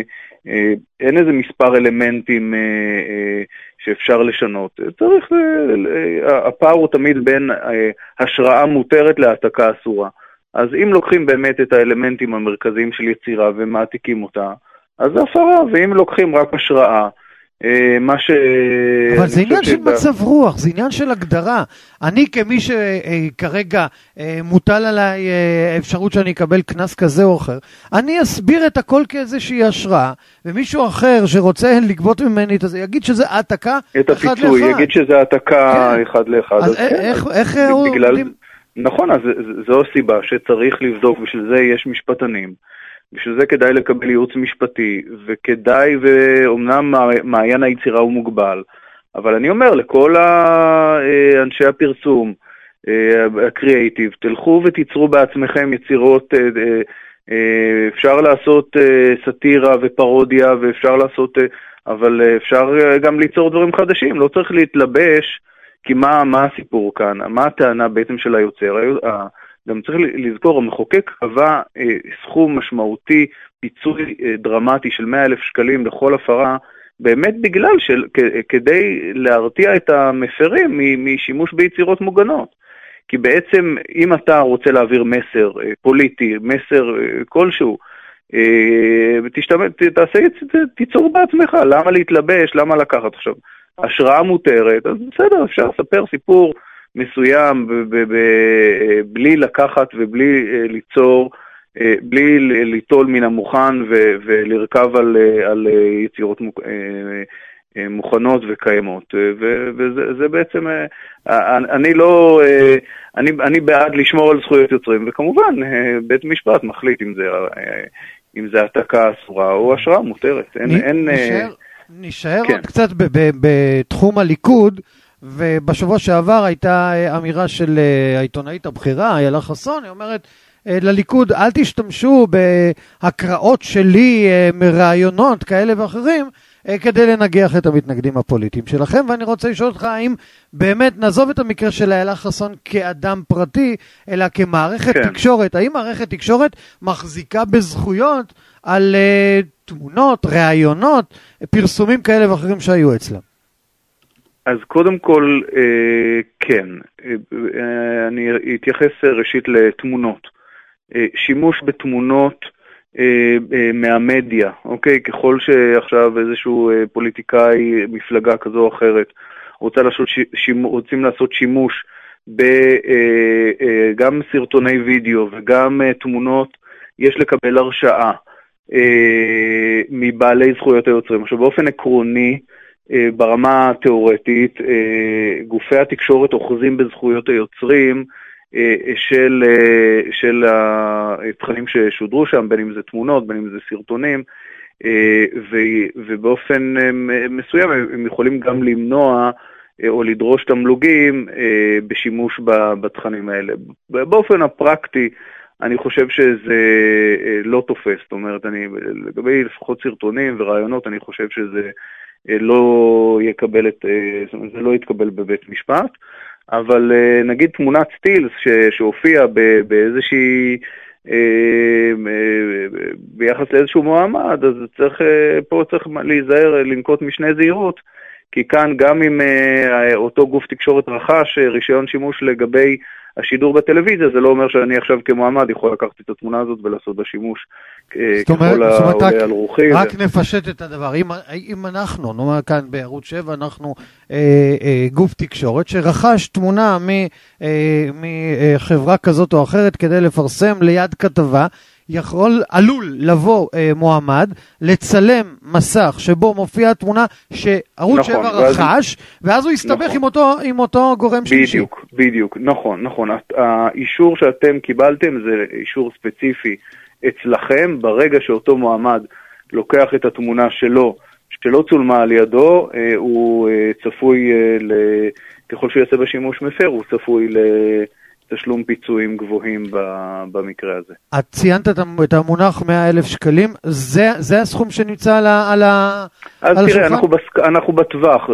אין איזה מספר אלמנטים שאפשר לשנות. צריך, הפער הוא תמיד בין השראה מותרת להעתקה אסורה. אז אם לוקחים באמת את האלמנטים המרכזיים של יצירה ומעתיקים אותה, אז זה הפרה, ואם לוקחים רק השראה, מה ש... אבל זה עניין של מצב רוח, זה עניין של הגדרה. אני כמי שכרגע מוטל עליי אפשרות שאני אקבל כנס כזה או אחר, אני אסביר את הכל כאיזושהי השראה, ומישהו אחר שרוצה לגבות ממני את זה, יגיד שזה העתקה אחד לאחד. את הפיצוי, יגיד שזה העתקה אחד לאחד. אז איך... נכון, אז זו הסיבה שצריך לבדוק, בשביל זה יש משפטנים. בשביל זה כדאי לקבל ייעוץ משפטי, וכדאי, ואומנם מעיין היצירה הוא מוגבל, אבל אני אומר לכל אנשי הפרסום, הקריאייטיב, תלכו ותיצרו בעצמכם יצירות, אפשר לעשות סאטירה ופרודיה, ואפשר לעשות, אבל אפשר גם ליצור דברים חדשים, לא צריך להתלבש, כי מה הסיפור כאן, מה הטענה בעצם של היוצר, גם צריך לזכור, המחוקק קבע סכום משמעותי, פיצוי דרמטי של 100,000 שקלים לכל הפרה, באמת בגלל כדי להרתיע את המפרים משימוש ביצירות מוגנות. כי בעצם אם אתה רוצה להעביר מסר פוליטי, מסר כלשהו, תיצור בעצמך, למה להתלבש, למה לקחת עכשיו? השראה מותרת, אז בסדר, אפשר לספר סיפור מסוים בלי לקחת ובלי ליצור, בלי ליטול מן המוכן ולרכב על יצירות מוכנות וקיימות. וזה בעצם, אני בעד לשמור על זכויות יוצרים, וכמובן בית משפט מחליט אם זה העתקה אסורה או השראה מותרת. נשאר עוד קצת בתחום הליכוד, ובשבוע שעבר הייתה אמירה של העיתונאית הבכירה, איילה חסון, היא אומרת לליכוד, אל תשתמשו בהקראות שלי מרעיונות כאלה ואחרים, כדי לנגח את המתנגדים הפוליטיים שלכם, ואני רוצה לשאול אותך, האם באמת נעזוב את המקרה של איילה חסון כאדם פרטי, אלא כמערכת תקשורת, האם מערכת תקשורת מחזיקה בזכויות על תמונות, רעיונות, פרסומים כאלה ואחרים שהיו אצלם? אז קודם כל, כן, אני אתייחס ראשית לתמונות. שימוש בתמונות מהמדיה, אוקיי? ככל שעכשיו איזשהו פוליטיקאי, מפלגה כזו או אחרת, רוצים לעשות שימוש גם סרטוני וידאו וגם תמונות, יש לקבל הרשאה מבעלי זכויות היוצרים. עכשיו, באופן עקרוני, ברמה התיאורטית, גופי התקשורת אוחזים בזכויות היוצרים של התכנים ששודרו שם, בין אם זה תמונות, בין אם זה סרטונים, ובאופן מסוים הם יכולים גם למנוע או לדרוש תמלוגים בשימוש בתכנים האלה. באופן הפרקטי, אני חושב שזה לא תופס, זאת אומרת, לגבי לפחות סרטונים ורעיונות, אני חושב שזה לא יתקבל בבית משפט, אבל נגיד תמונת סטילס שהופיע באיזושהי, ביחס לאיזשהו מועמד, אז פה צריך להיזהר, לנקוט משנה זהירות, כי כאן גם אם אותו גוף תקשורת רכש רישיון שימוש לגבי השידור בטלוויזיה, זה לא אומר שאני עכשיו כמועמד יכול לקחת את התמונה הזאת ולעשות בה שימוש ככל העולה על רוחי. רק נפשט את הדבר. אם אנחנו, נאמר כאן בערוץ 7, אנחנו גוף תקשורת שרכש תמונה מחברה כזאת או אחרת כדי לפרסם ליד כתבה, עלול לבוא מועמד, לצלם מסך שבו מופיעה תמונה שערוץ 7 רכש, ואז הוא יסתבך עם אותו גורם שלישי. בדיוק, נכון. האישור שאתם קיבלתם זה אישור ספציפי אצלכם, ברגע שאותו מועמד לוקח את התמונה שלא צולמה על ידו, הוא צפוי, ככל שיעשה בשימוש מפר, הוא צפוי תשלום פיצויים גבוהים במקרה הזה. את ציינת את המונח 100,000 שקלים, זה הסכום שנמצא על אז תראה, אנחנו בטווח,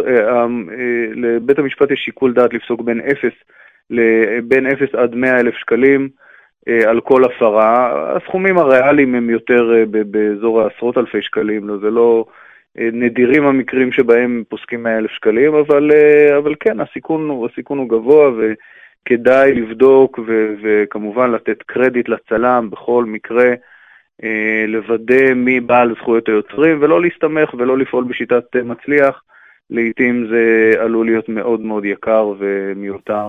לבית המשפט יש שיקול דעת לפסוק בין 0 עד 100,000 שקלים, על כל הפרה. הסכומים הריאליים הם יותר באזור העשרות אלפי שקלים, זה לא נדירים המקרים שבהם פוסקים 100,000 שקלים, אבל כן, הסיכון הוא גבוה וכדאי לבדוק וכמובן לתת קרדיט לצלם בכל מקרה, לוודא מי בעל זכויות היוצרים ולא להסתמך ולא לפעול בשיטת מצליח. לעתים זה עלול להיות מאוד מאוד יקר ומיותר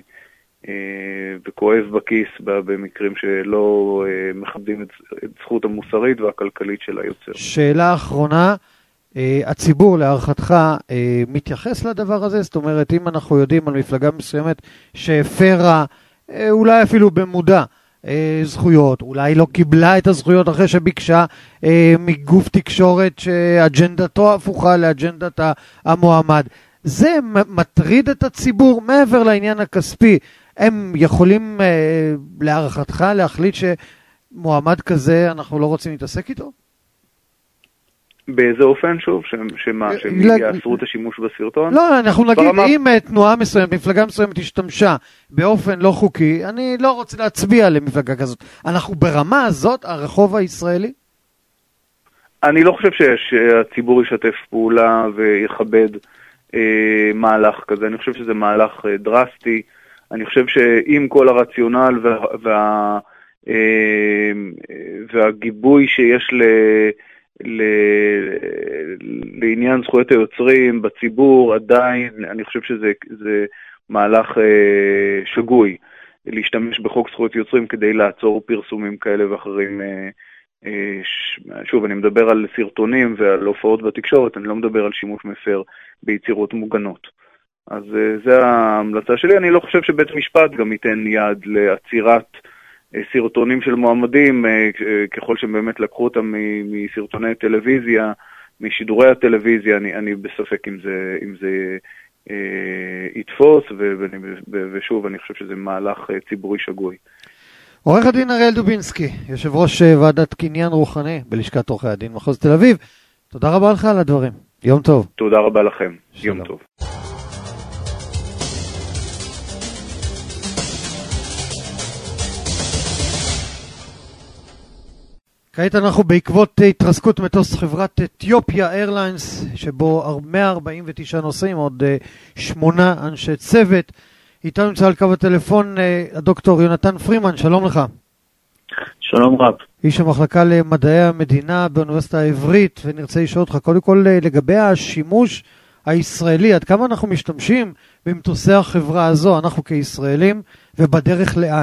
וכואב בכיס במקרים שלא מכבדים את זכות המוסרית והכלכלית של היוצר. שאלה אחרונה, הציבור להערכתך מתייחס לדבר הזה? זאת אומרת, אם אנחנו יודעים על מפלגה מסוימת שהפרה אולי אפילו במודע זכויות, אולי לא קיבלה את הזכויות אחרי שביקשה מגוף תקשורת שאג'נדתו הפוכה לאג'נדת המועמד, זה מטריד את הציבור מעבר לעניין הכספי? הם יכולים להערכתך להחליט שמועמד כזה אנחנו לא רוצים להתעסק איתו? באיזה אופן שוב? שהם יאסרו את השימוש בסרטון? לא, אנחנו נגיד, אם תנועה מסוימת, מפלגה מסוימת השתמשה באופן לא חוקי, אני לא רוצה להצביע למפלגה כזאת. אנחנו ברמה הזאת, הרחוב הישראלי? אני לא חושב שהציבור ישתף פעולה ויכבד מהלך כזה. אני חושב שזה מהלך דרסטי. אני חושב שעם כל הרציונל והגיבוי שיש לעניין זכויות היוצרים בציבור, עדיין אני חושב שזה מהלך שגוי להשתמש בחוק זכויות יוצרים כדי לעצור פרסומים כאלה ואחרים. שוב, אני מדבר על סרטונים ועל הופעות בתקשורת, אני לא מדבר על שימוש מפר ביצירות מוגנות. אז זה ההמלצה שלי. אני לא חושב שבית משפט גם ייתן יד לעצירת סרטונים של מועמדים, ככל שהם באמת לקחו אותם מסרטוני טלוויזיה, משידורי הטלוויזיה. אני בספק אם זה יתפוס, ושוב, אני חושב שזה מהלך ציבורי שגוי. עורך הדין אריאל דובינסקי, יושב ראש ועדת קניין רוחני בלשכת עורכי הדין מחוז תל אביב, תודה רבה לך על הדברים. יום טוב. תודה רבה לכם. שלום. יום טוב. כעת אנחנו בעקבות התרסקות מטוס חברת אתיופיה איירליינס, שבו 149 נוסעים, עוד 8 אנשי צוות. איתנו נמצא על קו הטלפון הדוקטור יונתן פרימן, שלום לך. שלום רב. איש המחלקה למדעי המדינה באוניברסיטה העברית, ונרצה לשאול אותך קודם כל לגבי השימוש הישראלי, עד כמה אנחנו משתמשים במטוסי החברה הזו, אנחנו כישראלים, ובדרך לאן?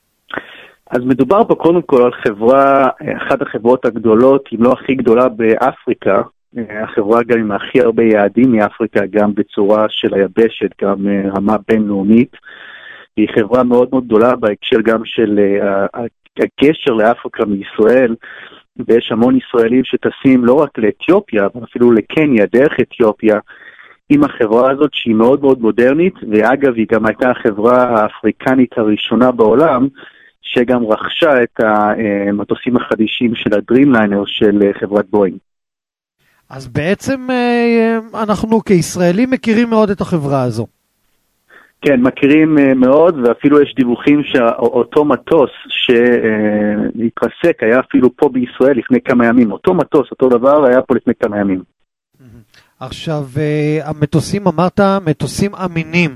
אז מדובר פה קודם כל על חברה, אחת החברות הגדולות, אם לא הכי גדולה באפריקה, החברה גם עם הכי הרבה יעדים מאפריקה, גם בצורה של היבשת, גם רמה בינלאומית. היא חברה מאוד מאוד גדולה בהקשר גם של הקשר לאפריקה מישראל, ויש המון ישראלים שטסים לא רק לאתיופיה, אבל אפילו לקניה, דרך אתיופיה, עם החברה הזאת שהיא מאוד מאוד מודרנית, ואגב היא גם הייתה החברה האפריקנית הראשונה בעולם, שגם רכשה את המטוסים החדישים של הדרימליינר של חברת בואינג. אז בעצם אנחנו כישראלים מכירים מאוד את החברה הזו. כן, מכירים מאוד, ואפילו יש דיווחים שאותו מטוס שהתרסק היה אפילו פה בישראל לפני כמה ימים. אותו מטוס, אותו דבר, היה פה לפני כמה ימים. עכשיו, המטוסים, אמרת, מטוסים אמינים.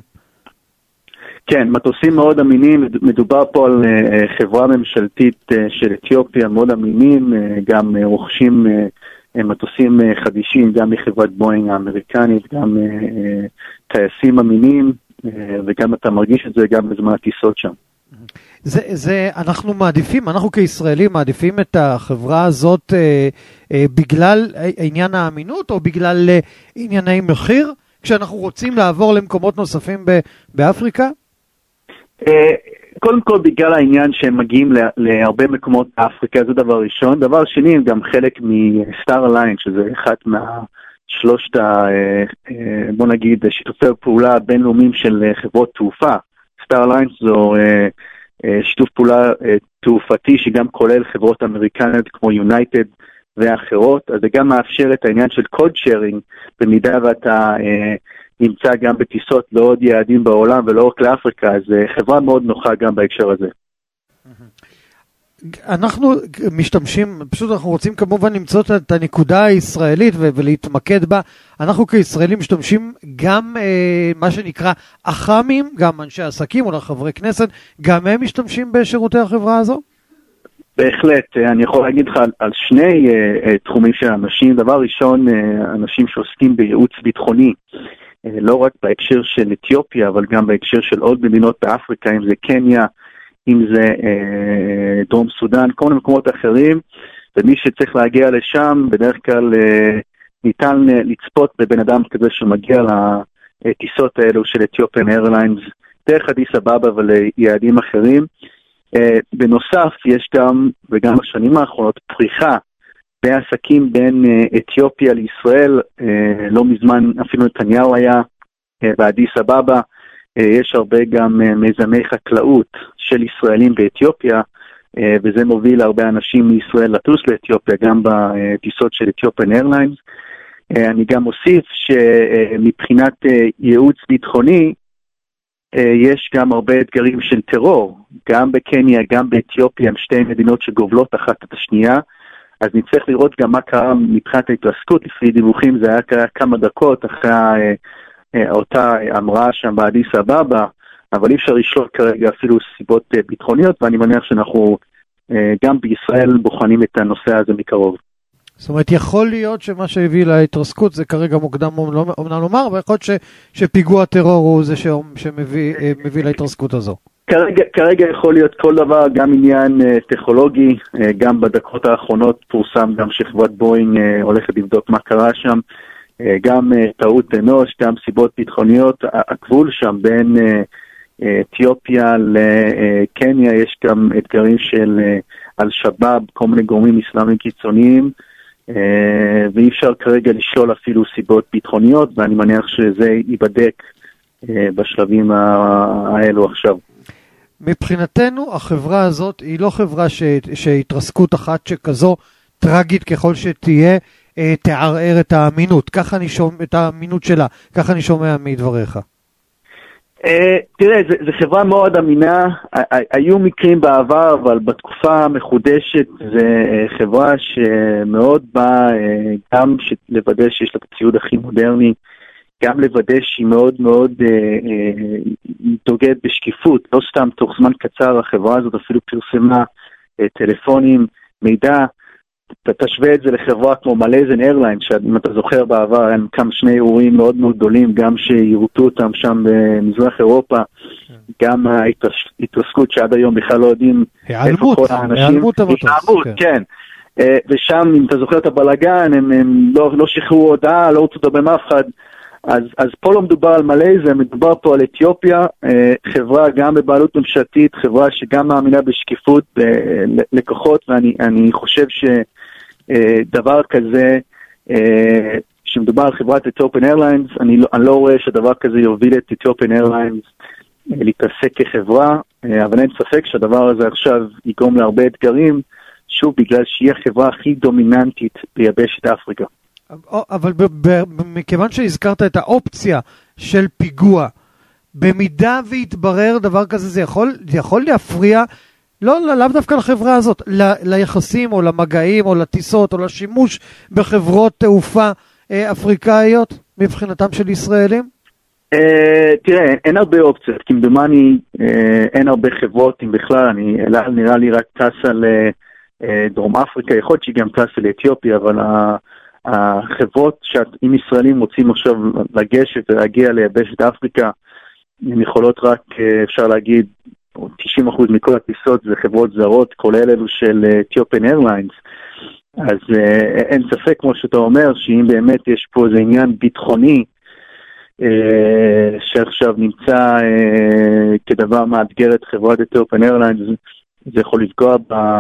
כן, מטוסים מאוד אמינים, מדובר פה על חברה ממשלתית של אתיופיה, מאוד אמינים, גם רוכשים מטוסים חדישים, גם מחברת בואינג האמריקנית, גם טייסים אמינים, וגם אתה מרגיש את זה גם בזמן הטיסות שם. אנחנו מעדיפים, אנחנו כישראלים מעדיפים את החברה הזאת בגלל עניין האמינות, או בגלל ענייני מחיר, כשאנחנו רוצים לעבור למקומות נוספים באפריקה? קודם כל בגלל העניין שהם מגיעים להרבה מקומות באפריקה, זה דבר ראשון. דבר שני, הם גם חלק מסטאר אליינס, שזה אחת מהשלושת, בוא נגיד, שיתופי פעולה בינלאומיים של חברות תעופה. סטאר אליינס זו שיתוף פעולה תעופתי שגם כולל חברות אמריקניות כמו יונייטד ואחרות, אז זה גם מאפשר את העניין של קוד שיירינג, במידה ואתה נמצא גם בטיסות לעוד יעדים בעולם ולא רק לאפריקה, אז חברה מאוד נוחה גם בהקשר הזה. אנחנו משתמשים, פשוט אנחנו רוצים כמובן למצוא את הנקודה הישראלית ולהתמקד בה. אנחנו כישראלים משתמשים גם מה שנקרא אח"מים, גם אנשי עסקים או חברי כנסת, גם הם משתמשים בשירותי החברה הזו? בהחלט, אני יכול להגיד לך על שני תחומים של אנשים. דבר ראשון, אנשים שעוסקים בייעוץ ביטחוני, לא רק בהקשר של אתיופיה, אבל גם בהקשר של עוד מדינות באפריקה, אם זה קניה, אם זה דרום סודן, כל מיני מקומות אחרים, ומי שצריך להגיע לשם, בדרך כלל ניתן לצפות בבן אדם כזה שמגיע לטיסות האלו של אתיופיאן איירליינס, דרך אדיס אבבה וליעדים אחרים. בנוסף, יש גם, וגם בשנים האחרונות, פריחה בעסקים בין אתיופיה לישראל. לא מזמן אפילו נתניהו היה באדיס אבבה. יש הרבה גם מיזמי חקלאות של ישראלים באתיופיה, וזה מוביל הרבה אנשים מישראל לטוס לאתיופיה, גם בטיסות של אתיופיאן איירליינס. אני גם מוסיף שמבחינת ייעוץ ביטחוני, יש גם הרבה אתגרים של טרור, גם בקניה, גם באתיופיה, הם שתי מדינות שגובלות אחת את השנייה, אז נצטרך לראות גם מה קרה מבחינת ההתרסקות. לפי דיווחים זה היה כמה דקות אחרי אותה אמרה שם באדיס אבבה, אבל אי אפשר לשלוט כרגע אפילו סיבות ביטחוניות, ואני מניח שאנחנו גם בישראל בוחנים את הנושא הזה מקרוב. זאת אומרת, יכול להיות שמה שהביא להתרסקות זה כרגע מוקדם אומנם לומר, אבל יכול להיות שפיגוע טרור הוא זה שמביא להתרסקות הזו. כרגע יכול להיות כל דבר, גם עניין טכנולוגי, גם בדקות האחרונות פורסם גם שחברת בוינג הולכת לבדוק מה קרה שם, גם טעות אנוש, גם סיבות ביטחוניות. הגבול שם בין אתיופיה לקניה יש גם אתגרים של אל-שבאב, כל מיני גורמים אסלאמיים קיצוניים, ואי אפשר כרגע לשלול אפילו סיבות ביטחוניות, ואני מניח שזה ייבדק בשלבים האלו עכשיו. מבחינתנו החברה הזאת היא לא חברה שהתרסקות אחת שכזו טרגית ככל שתהיה תערער את האמינות, ככה אני שומע את האמינות שלה, ככה אני שומע מדבריך. תראה, זו חברה מאוד אמינה, היו מקרים בעבר, אבל בתקופה המחודשת זו חברה שמאוד באה גם לוודא שיש לה את הציוד הכי מודרני, גם לוודא שהיא מאוד מאוד דוגלת בשקיפות. לא סתם תוך זמן קצר החברה הזאת אפילו פרסמה טלפונים, מידע. תשווה את זה לחברה כמו מלייזיאן איירליינס, שאם אתה זוכר בעבר, הם כמה שני אירועים מאוד מאוד גדולים, גם שירותו אותם שם במזרח אירופה, גם ההתרסקות שעד היום בכלל לא יודעים איפה כל האנשים. העלמות המטוס. כן. ושם, אם אתה זוכר את הבלגן, הם לא שחררו הודעה, לא רוצו לדבר עם אף אחד. אז פה לא מדובר על מלייזיה, מדובר פה על אתיופיה, חברה גם בבעלות ממשלתית, חברה שגם מאמינה בשקיפות לקוחות, ואני חושב שדבר כזה, שמדובר על חברת אתיופיאן איירליינס, אני לא רואה שדבר כזה יוביל את אתיופיאן איירליינס להתעסק כחברה, אבל אין ספק שהדבר הזה עכשיו יגרום להרבה אתגרים, שוב בגלל שהיא החברה הכי דומיננטית ביבשת אפריקה. אבל מכיוון שהזכרת את האופציה של פיגוע, במידה והתברר דבר כזה, זה יכול להפריע, לאו דווקא לחברה הזאת, ליחסים או למגעים או לטיסות או לשימוש בחברות תעופה אפריקאיות מבחינתם של ישראלים? תראה, אין הרבה אופציות, כמדומני אין הרבה חברות, אם בכלל, נראה לי רק טסה לדרום אפריקה, יכול להיות שהיא גם טסה לאתיופיה, אבל החברות שאם ישראלים רוצים עכשיו לגשת ולהגיע ליבשת אפריקה, הן יכולות רק, אפשר להגיד, 90% מכל הטיסות זה חברות זרות, כולל אלו של אתיופיאן איירליינס. אז אין ספק, כמו שאתה אומר, שאם באמת יש פה איזה עניין ביטחוני, שעכשיו נמצא כדבר מאתגר את חברת אתיופיאן איירליינס, זה יכול לפגוע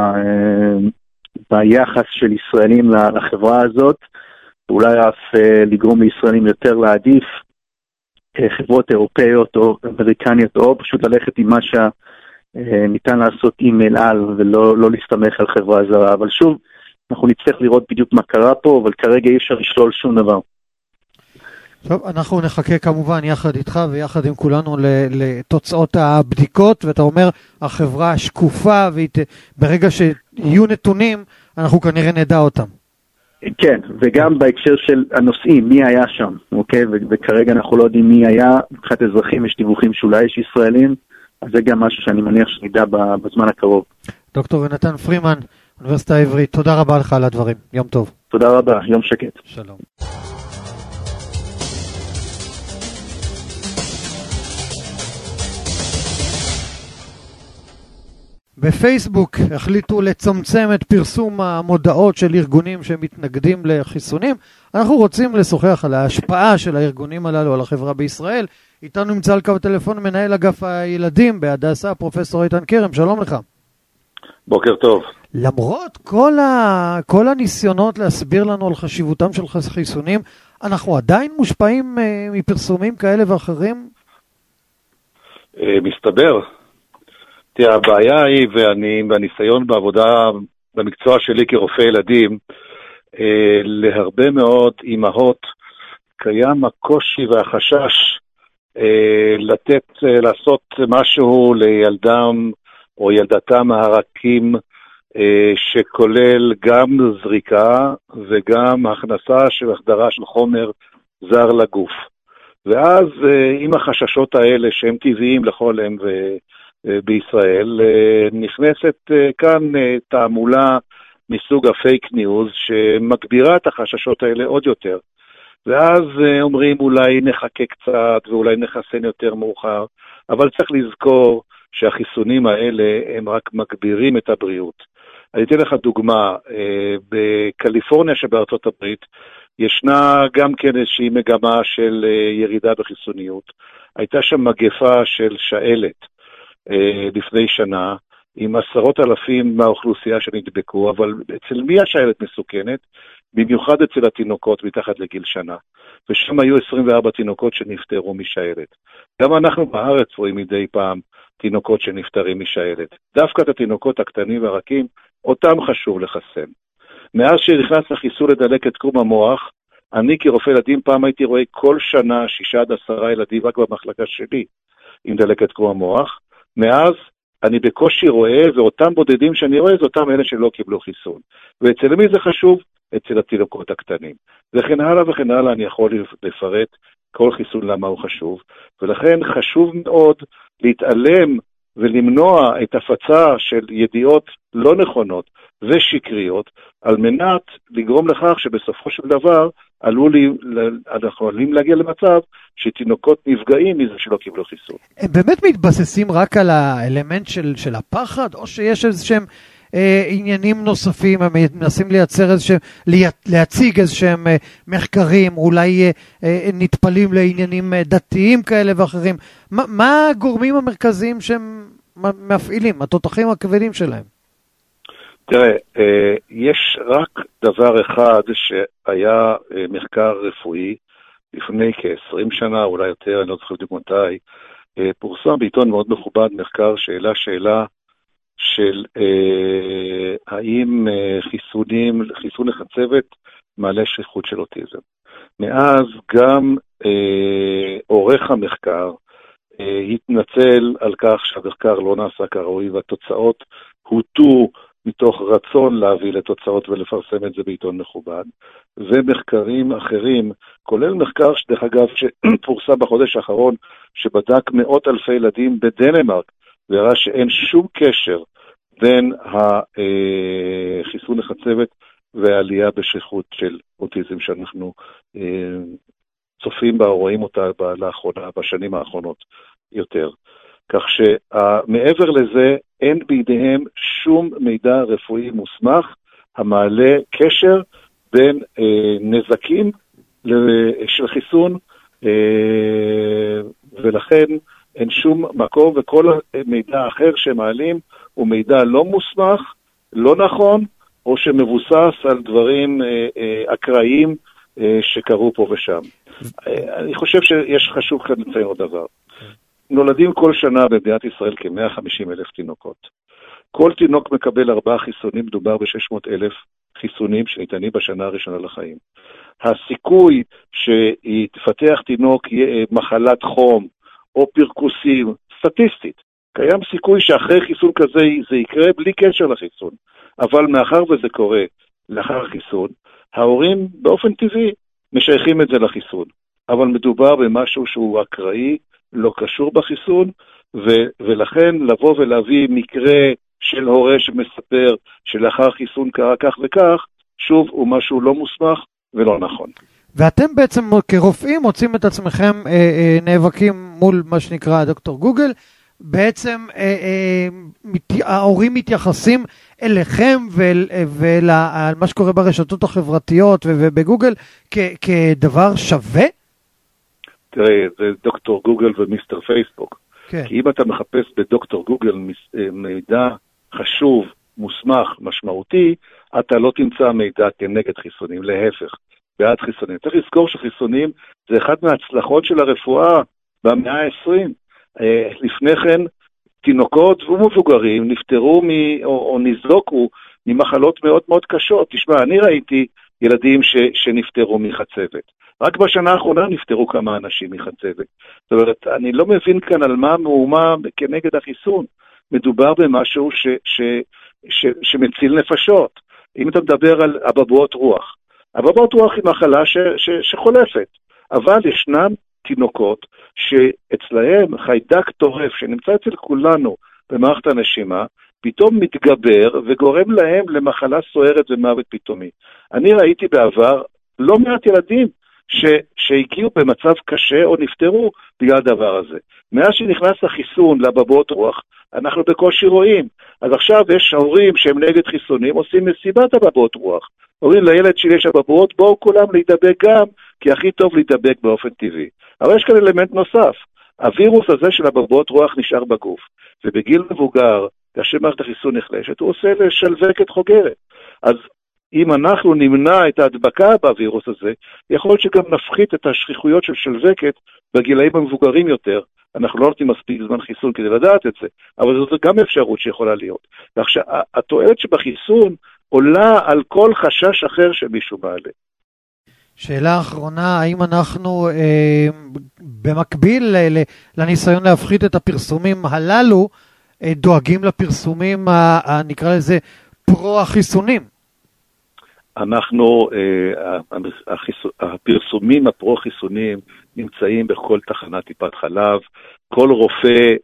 ביחס של ישראלים לחברה הזאת, אולי אף לגרום לישראלים יותר להעדיף חברות אירופאיות או אמריקניות, או פשוט ללכת עם מה שניתן לעשות עם אל על, ולא להסתמך על חברה זרה. אבל שוב, אנחנו נצטרך לראות בדיוק מה קרה פה, אבל כרגע אי אפשר לשלול שום דבר. טוב, אנחנו נחכה כמובן יחד איתך ויחד עם כולנו לתוצאות הבדיקות, ואתה אומר החברה שקופה, ברגע שיהיו נתונים אנחנו כנראה נדע אותם. כן, וגם בהקשר של הנושאים, מי היה שם, אוקיי? וכרגע אנחנו לא יודעים מי היה, מבחינת אזרחים יש דיווחים שאולי יש ישראלים, אז זה גם משהו שאני מניח שנדע בזמן הקרוב. דוקטור יונתן פרימן, אוניברסיטה העברית, תודה רבה לך על הדברים, יום טוב. תודה רבה, יום שקט. שלום. בפייסבוק החליטו לצמצם את פרסום המודעות של ארגונים שמתנגדים לחיסונים. אנחנו רוצים לשוחח על ההשפעה של הארגונים הללו על החברה בישראל. איתנו נמצא על קו הטלפון מנהל אגף הילדים בהדסה, פרופסור איתן כרם, שלום לך. בוקר טוב. למרות כל הניסיונות להסביר לנו על חשיבותם של חיסונים, אנחנו עדיין מושפעים מפרסומים כאלה ואחרים? מסתבר. תראה, הבעיה היא, ואני בניסיון בעבודה, במקצוע שלי כרופא ילדים, להרבה מאוד אימהות קיים הקושי והחשש לעשות משהו לילדם או ילדתם הרכים, שכולל גם זריקה וגם הכנסה של החדרה של חומר זר לגוף. ואז עם החששות האלה שהם טבעיים לכל הם בישראל, נכנסת כאן תעמולה מסוג הפייק ניוז שמגבירה את החששות האלה עוד יותר. ואז אומרים אולי נחכה קצת ואולי נחסן יותר מאוחר, אבל צריך לזכור שהחיסונים האלה הם רק מגבירים את הבריאות. אני אתן לך דוגמה, בקליפורניה שבארצות הברית ישנה גם כן איזושהי מגמה של ירידה בחיסוניות. הייתה שם מגפה של שעלת לפני שנה, עם 10,000 מהאוכלוסייה שנדבקו, אבל אצל מי השעלת מסוכנת? במיוחד אצל התינוקות מתחת לגיל שנה. ושם היו 24 תינוקות שנפטרו משעלת. גם אנחנו בארץ רואים מדי פעם תינוקות שנפטרים משעלת. דווקא את התינוקות הקטנים והרכים, אותם חשוב לחסן. מאז שנכנס החיסון לדלקת קרום המוח, אני כרופא ילדים פעם הייתי רואה כל שנה 6-10 ילדים רק במחלקה שלי עם דלקת קרום המוח. מאז אני בקושי רואה, ואותם בודדים שאני רואה, זה אותם אלה שלא קיבלו חיסון. ואצל מי זה חשוב? אצל התינוקות הקטנים. וכן הלאה וכן הלאה, אני יכול לפרט כל חיסון למה הוא חשוב. ולכן חשוב מאוד להתעלם ולמנוע את הפצה של ידיעות לא נכונות ושקריות, על מנת לגרום לכך שבסופו של דבר אנחנו עלולים להגיע למצב שתינוקות נפגעים מזה שלא קיבלו חיסון. הם באמת מתבססים רק על האלמנט של הפחד, או שיש איזשהם עניינים נוספים, הם מנסים להציג איזשהם מחקרים, אולי נטפלים לעניינים דתיים כאלה ואחרים? מה הגורמים המרכזיים שהם מפעילים, התותחים הכבדים שלהם? תראה, יש רק דבר אחד שהיה מחקר רפואי לפני כ-20 שנה, אולי יותר, אני לא זוכר בדיוק מתי, פורסם בעיתון מאוד מכובד מחקר שאלה של האם חיסון לחצבת מעלה שכיחות של אוטיזם. מאז גם עורך המחקר התנצל על כך שהמחקר לא נעשה כראוי, והתוצאות הוטו מתוך רצון להביא לתוצאות ולפרסם את זה בעיתון מכובד. ומחקרים אחרים, כולל מחקר שדרך אגב שפורסם בחודש האחרון, שבדק 100,000 ילדים בדנמרק, והראה שאין שום קשר בין החיסון לחצבת והעלייה בשכיחות של אוטיזם שאנחנו צופים בה או רואים אותה לאחרונה, בשנים האחרונות יותר. כך שמעבר לזה אין בידיהם שום מידע רפואי מוסמך המעלה קשר בין נזקים של חיסון, ולכן אין שום מקום, וכל מידע אחר שמעלים הוא מידע לא מוסמך, לא נכון, או שמבוסס על דברים אקראיים שקרו פה ושם. אני חושב שיש חשוב כאן לציין עוד דבר. נולדים כל שנה במדינת ישראל כ-150,000 תינוקות. כל תינוק מקבל 4 חיסונים, מדובר ב-600,000 חיסונים שניתנים בשנה הראשונה לחיים. הסיכוי שיתפתח תינוק מחלת חום או פרקוסים, סטטיסטית, קיים סיכוי שאחרי חיסון כזה זה יקרה בלי קשר לחיסון. אבל מאחר וזה קורה לאחר חיסון, ההורים באופן טבעי משייכים את זה לחיסון. אבל מדובר במשהו שהוא אקראי, לא קשור בחיסון, ולכן לבוא ולהביא מקרה של הורה שמספר שלאחר חיסון קרה כך וכך, שוב הוא משהו לא מוסמך ולא נכון. ואתם בעצם כרופאים מוצאים את עצמכם נאבקים מול מה שנקרא דוקטור גוגל, בעצם ההורים מתייחסים אליכם ועל מה שקורה ברשתות החברתיות ובגוגל כדבר שווה? תראה, זה דוקטור גוגל ומיסטר פייסבוק. כן. כי אם אתה מחפש בדוקטור גוגל מידע חשוב, מוסמך, משמעותי, אתה לא תמצא מידע כנגד חיסונים, להפך, בעד חיסונים. צריך לזכור שחיסונים זה אחד מההצלחות של הרפואה במאה ה-20. לפני כן, תינוקות ומבוגרים נפטרו או נזרוקו ממחלות מאוד מאוד קשות. תשמע, אני ראיתי ילדים שנפטרו מחצבת. רק בשנה האחרונה נפטרו כמה אנשים מחצבת. זאת אומרת, אני לא מבין כאן על מה מהומה כנגד החיסון. מדובר במשהו שמציל נפשות. אם אתה מדבר על אבעבועות רוח, אבעבועות רוח היא מחלה שחולפת, אבל ישנם תינוקות שאצלהם חיידק טורף שנמצא אצל כולנו במערכת הנשימה, פתאום מתגבר וגורם להם למחלה סוערת ומוות פתאומי. אני ראיתי בעבר לא מעט ילדים שהגיעו במצב קשה או נפטרו בגלל הדבר הזה. מאז שנכנס החיסון לאבעבועות רוח, אנחנו בקושי רואים. אז עכשיו יש הורים שהם נגד חיסונים, עושים מסיבת אבעבועות רוח. אומרים לילד שלי יש אבעבועות, בואו כולם להידבק גם, כי הכי טוב להידבק באופן טבעי. אבל יש כאן אלמנט נוסף. הווירוס הזה של אבעבועות רוח נשאר בגוף. ובגיל מבוגר, כאשר מערכת החיסון נחלשת, הוא עושה לשלווקת חוגרת. אז אם אנחנו נמנע את ההדבקה בווירוס הזה, יכול להיות שגם נפחית את השכיחויות של שלווקת בגילאים המבוגרים יותר. אנחנו לא נותנים מספיק זמן חיסון כדי לדעת את זה, אבל זאת גם אפשרות שיכולה להיות. ועכשיו, התועלת שבחיסון עולה על כל חשש אחר שמישהו מעלה. שאלה אחרונה, האם אנחנו במקביל לניסיון להפחית את הפרסומים הללו, דואגים לפרסומים, נקרא לזה, פרו-החיסונים? אנחנו, הפרסומים הפרו-חיסונים נמצאים בכל תחנת טיפת חלב, כל רופא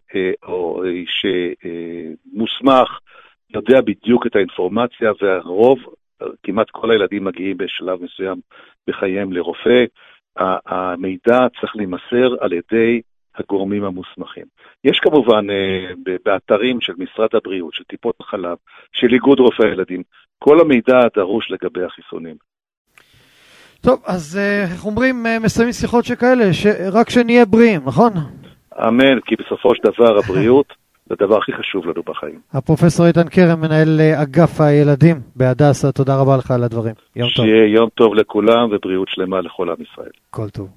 שמוסמך יודע בדיוק את האינפורמציה, והרוב, כמעט כל הילדים מגיעים בשלב מסוים בחייהם לרופא. המידע צריך להימסר על ידי הגורמים המוסמכים. יש כמובן באתרים של משרד הבריאות, של טיפות החלב, של איגוד רופאי הילדים, כל המידע הדרוש לגבי החיסונים. טוב, אז איך אומרים, מסיימים שיחות שכאלה, רק שנהיה בריאים, נכון? אמן, כי בסופו של דבר הבריאות זה הדבר הכי חשוב לנו בחיים. הפרופסור איתן קרן, מנהל אגף הילדים בהדסה, תודה רבה לך על הדברים. יום טוב. שיהיה יום טוב לכולם ובריאות שלמה לכל עם ישראל. כל טוב.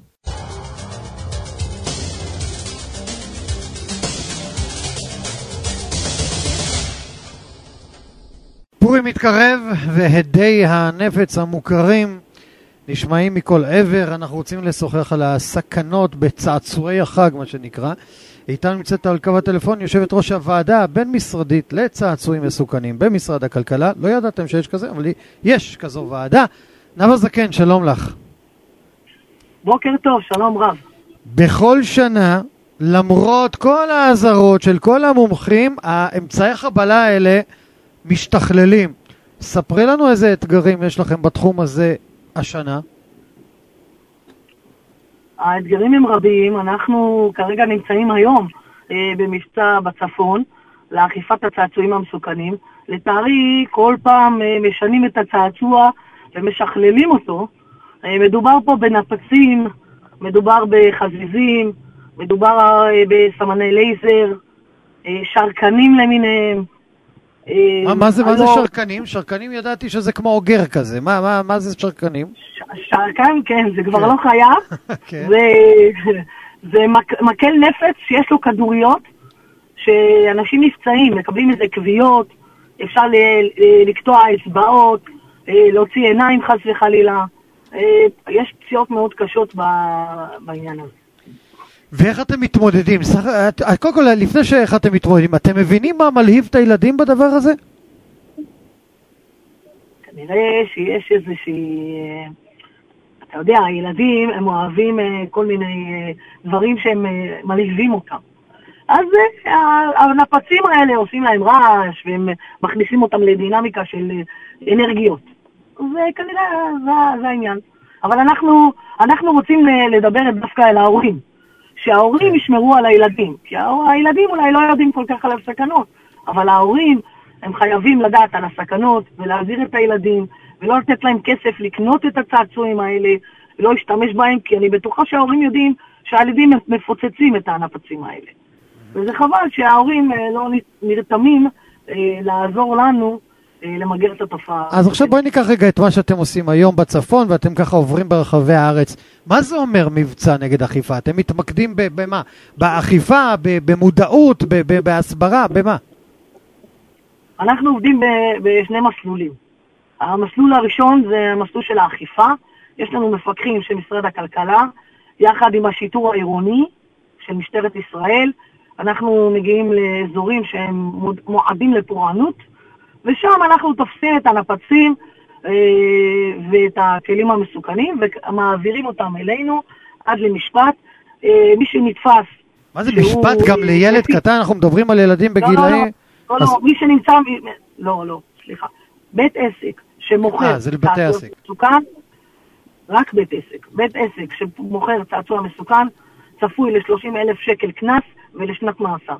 פורים מתקרב והדי הנפץ המוכרים נשמעים מכל עבר. אנחנו רוצים לשוחח על הסכנות בצעצועי החג, מה שנקרא. איתנו נמצאת על קו הטלפון יושבת ראש הוועדה הבין-משרדית לצעצועים מסוכנים במשרד הכלכלה. לא ידעתם שיש כזה, אבל יש כזו ועדה. נאוה זקן, שלום לך. בוקר טוב, שלום רב. בכל שנה, למרות כל האזהרות של כל המומחים, האמצעי חבלה האלה משתכללים. ספרי לנו איזה אתגרים יש לכם בתחום הזה השנה. האתגרים הם רבים. אנחנו כרגע נמצאים היום במבצע בצפון לאכיפת הצעצועים המסוכנים. לצערי כל פעם משנים את הצעצוע ומשכללים אותו. מדובר פה בנפצים, מדובר בחזיזים, מדובר בסמני לייזר, שרקנים למיניהם. מה זה שרקנים? שרקנים ידעתי שזה כמו אוגר כזה. מה זה שרקנים? שרקן, כן, זה כבר לא חיה. זה מקל נפץ שיש לו כדוריות, שאנשים נפצעים, מקבלים איזה קביעות, אפשר לקטוע אצבעות, להוציא עיניים חס וחלילה. יש פציעות מאוד קשות בעניין הזה. ואיך אתם מתמודדים? קודם כל, לפני שאיך אתם מתמודדים, אתם מבינים מה מלהיב את הילדים בדבר הזה? כנראה שיש איזושהי... אתה יודע, הילדים הם אוהבים כל מיני דברים שהם מלהיבים אותם. אז הנפצים האלה עושים להם רעש, והם מכניסים אותם לדינמיקה של אנרגיות. וכנראה זה העניין. אבל אנחנו רוצים לדבר דווקא אל ההורים. שההורים ישמרו על הילדים. כי הילדים אולי לא יודעים כל כך על הסכנות. אבל ההורים הם חייבים לדעת על הסכנות ולהזהיר את הילדים, ולא לתת להם כסף לקנות את הצעצועים האלה, ולא להשתמש בהם, כי אני בטוחה שההורים יודעים שהילדים מפוצצים את הנפצים האלה. וזה חבל שההורים לא נרתמים לעזור לנו למגר את התופעה. אז עכשיו בואי ניקח רגע את מה שאתם עושים היום בצפון, ואתם ככה עוברים ברחבי הארץ. מה זה אומר מבצע נגד אכיפה? אתם מתמקדים במה? באכיפה, במודעות, בהסברה, במה? אנחנו עובדים בשני מסלולים. המסלול הראשון זה המסלול של האכיפה. יש לנו מפקחים של משרד הכלכלה, יחד עם השיטור העירוני של משטרת ישראל. אנחנו מגיעים לאזורים שהם מועדים לפורענות, ושם אנחנו תופסים את הנפצים ואת הכלים המסוכנים, ומעבירים אותם אלינו עד למשפט. מי שנתפס... מה זה משפט גם לילד קטן? אנחנו מדברים על ילדים בגילאי... לא, מי שנמצא... לא, סליחה. בית עסק שמוכר צעצוע מסוכן, רק בית עסק. בית עסק שמוכר צעצוע מסוכן, צפוי ל-30,000 שקל קנס ולשנת מאסר.